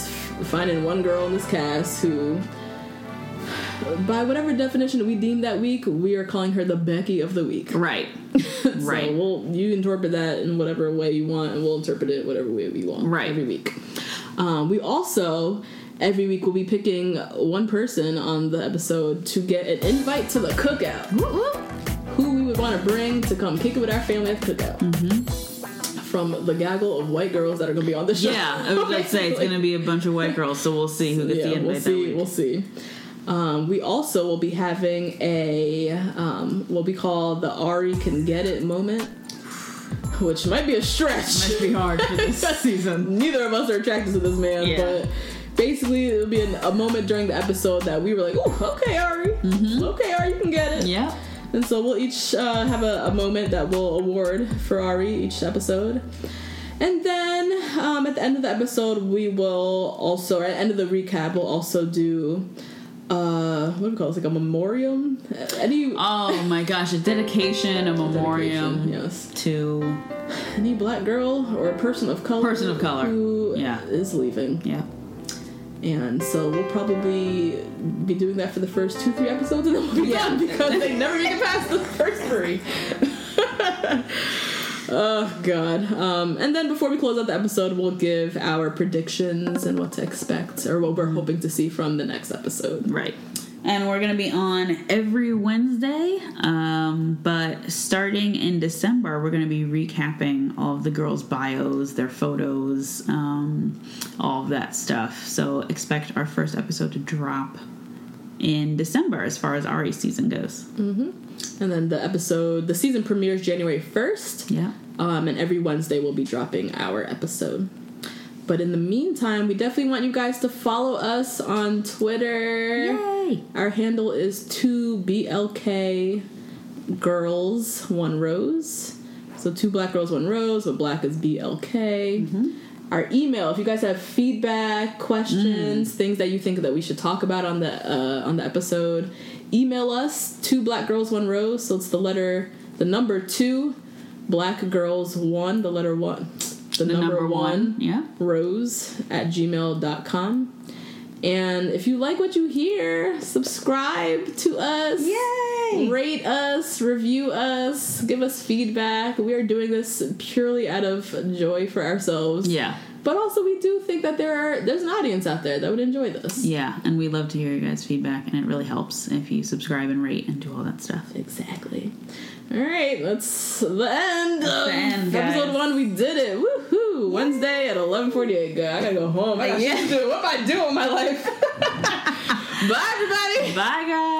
finding one girl in this cast who, by whatever definition we deem that week, we are calling her the Becky of the week. Right. So Right. you interpret that in whatever way you want, and we'll interpret it whatever way we want. Right. Every week. We also, every week, will be picking one person on the episode to get an invite to the cookout. Who we would want to bring to come kick it with our family at the cookout. From the gaggle of white girls that are going to be on the show. Yeah, I was going to say, it's going to be a bunch of white girls, so we'll see who gets the invite that week. We'll see. We also will be having a, what we call the Ari Can Get It moment, which might be a stretch. Might be hard for this season. Neither of us are attracted to this man, but basically it'll be a moment during the episode that we were like, ooh, okay, Ari. Okay, Ari, you can get it. Yeah. And so we'll each have a moment that we'll award for Ari each episode. And then at the end of the episode, we will also, at the end of the recap, we'll also do, what do we call it? Like a memoriam? Oh my gosh, a dedication, a memoriam yes. to any black girl or a person of color. Who is leaving. Yeah. And so we'll probably be doing that for the first 2-3 episodes, and then we'll be done because they never make it past the first 3. Oh, God. And then before we close out the episode, we'll give our predictions and what to expect, or what we're hoping to see from the next episode. Right. And we're going to be on every Wednesday, but starting in December, we're going to be recapping all of the girls' bios, their photos, all of that stuff. So expect our first episode to drop in December as far as Ari's season goes. And then the season premieres January 1st. Yeah. And every Wednesday we'll be dropping our episode. But in the meantime, we definitely want you guys to follow us on Twitter. Yay! Our handle is 2BLK Girls 1 Rose. So 2 Black Girls 1 Rose, but black is BLK. Our email, if you guys have feedback, questions, things that you think that we should talk about on the episode, email us 2blackgirls1rose. So it's the number 2 Black Girls 1, the letter 1. The number 1 rose at gmail.com. And if you like what you hear, subscribe to us. Yay! Rate us, review us, give us feedback. We are doing this purely out of joy for ourselves. Yeah. But also we do think that there's an audience out there that would enjoy this. Yeah, and we love to hear your guys' feedback, and it really helps if you subscribe and rate and do all that stuff. Exactly. All right, that's the end of episode episode 1. We did it. Woohoo! Wednesday at 11:48. I gotta go home. What am I doing with my life? Bye, everybody. Bye, guys.